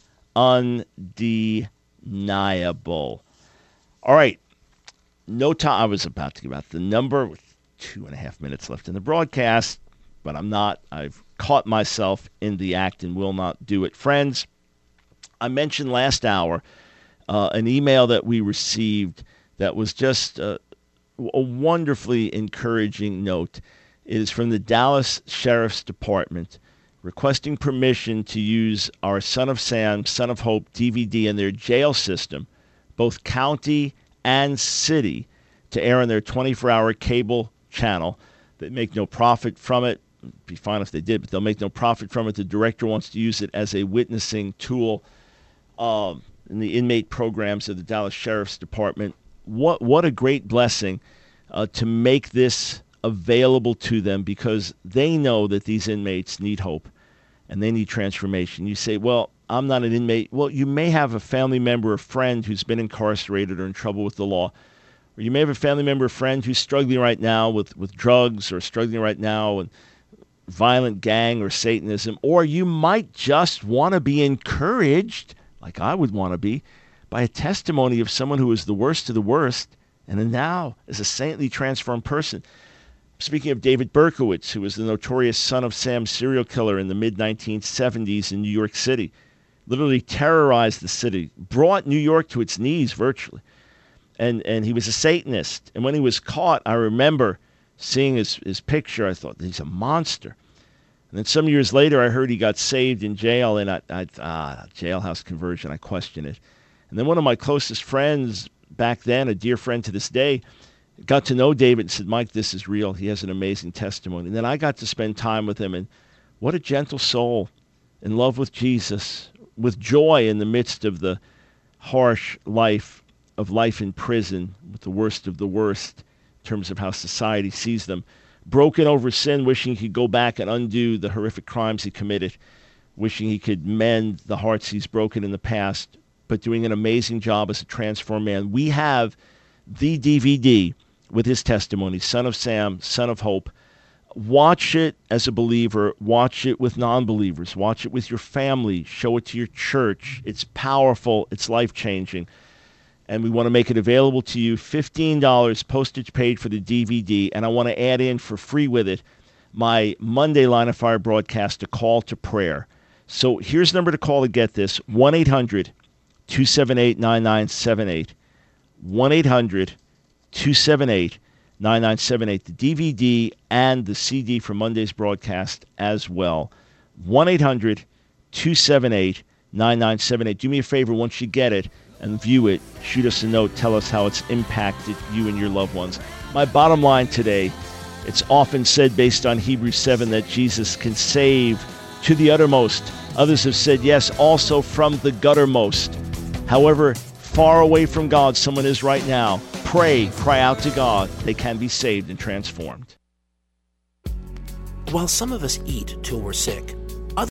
undeniable. All right. No time. I was about to give out the number with two and a half minutes left in the broadcast, but I'm not. I've caught myself in the act and will not do it. Friends, I mentioned last hour uh, an email that we received that was just uh, a wonderfully encouraging note. It is from the Dallas Sheriff's Department requesting permission to use our Son of Sam, Son of Hope D V D in their jail system, both county and city, to air on their twenty-four hour cable channel. They make no profit from it. It'd be fine if they did, but they'll make no profit from it. The director wants to use it as a witnessing tool um, in the inmate programs of the Dallas Sheriff's Department. What what a great blessing uh, to make this available to them, because they know that these inmates need hope and they need transformation. You say, well, I'm not an inmate. Well, you may have a family member or friend who's been incarcerated or in trouble with the law. Or you may have a family member or friend who's struggling right now with, with drugs, or struggling right now with violent gang or Satanism. Or you might just want to be encouraged, like I would want to be, by a testimony of someone who is the worst of the worst and then now is a saintly, transformed person. Speaking of David Berkowitz, who was the notorious Son of Sam serial killer in the mid nineteen seventies in New York City, literally terrorized the city, brought New York to its knees virtually. And and he was a Satanist. And when he was caught, I remember seeing his, his picture. I thought, he's a monster. And then some years later, I heard he got saved in jail, and I, I ah, jailhouse conversion, I question it. And then one of my closest friends back then, a dear friend to this day, got to know David and said, Mike, this is real. He has an amazing testimony. And then I got to spend time with him, and what a gentle soul, in love with Jesus, with joy in the midst of the harsh life of life in prison, with the worst of the worst in terms of how society sees them, broken over sin, wishing he could go back and undo the horrific crimes he committed, wishing he could mend the hearts he's broken in the past, but doing an amazing job as a transformed man. We have the D V D with his testimony, Son of Sam, Son of Hope. Watch it as a believer. Watch it with non-believers. Watch it with your family. Show it to your church. It's powerful. It's life-changing. And we want to make it available to you. fifteen dollars postage paid for the D V D. And I want to add in for free with it my Monday Line of Fire broadcast, A Call to Prayer. So here's the number to call to get this, one eight hundred two seven eight nine nine seven eight. one eight hundred two seven eight nine nine seven eight. The D V D and the C D for Monday's broadcast as well. one eight hundred two seven eight nine nine seven eight. Do me a favor, once you get it and view it, shoot us a note. Tell us how it's impacted you and your loved ones. My bottom line today, it's often said based on Hebrews seven that Jesus can save to the uttermost. Others have said, yes, also from the guttermost. However far away from God someone is right now, pray, cry out to God. They can be saved and transformed. While some of us eat till we're sick,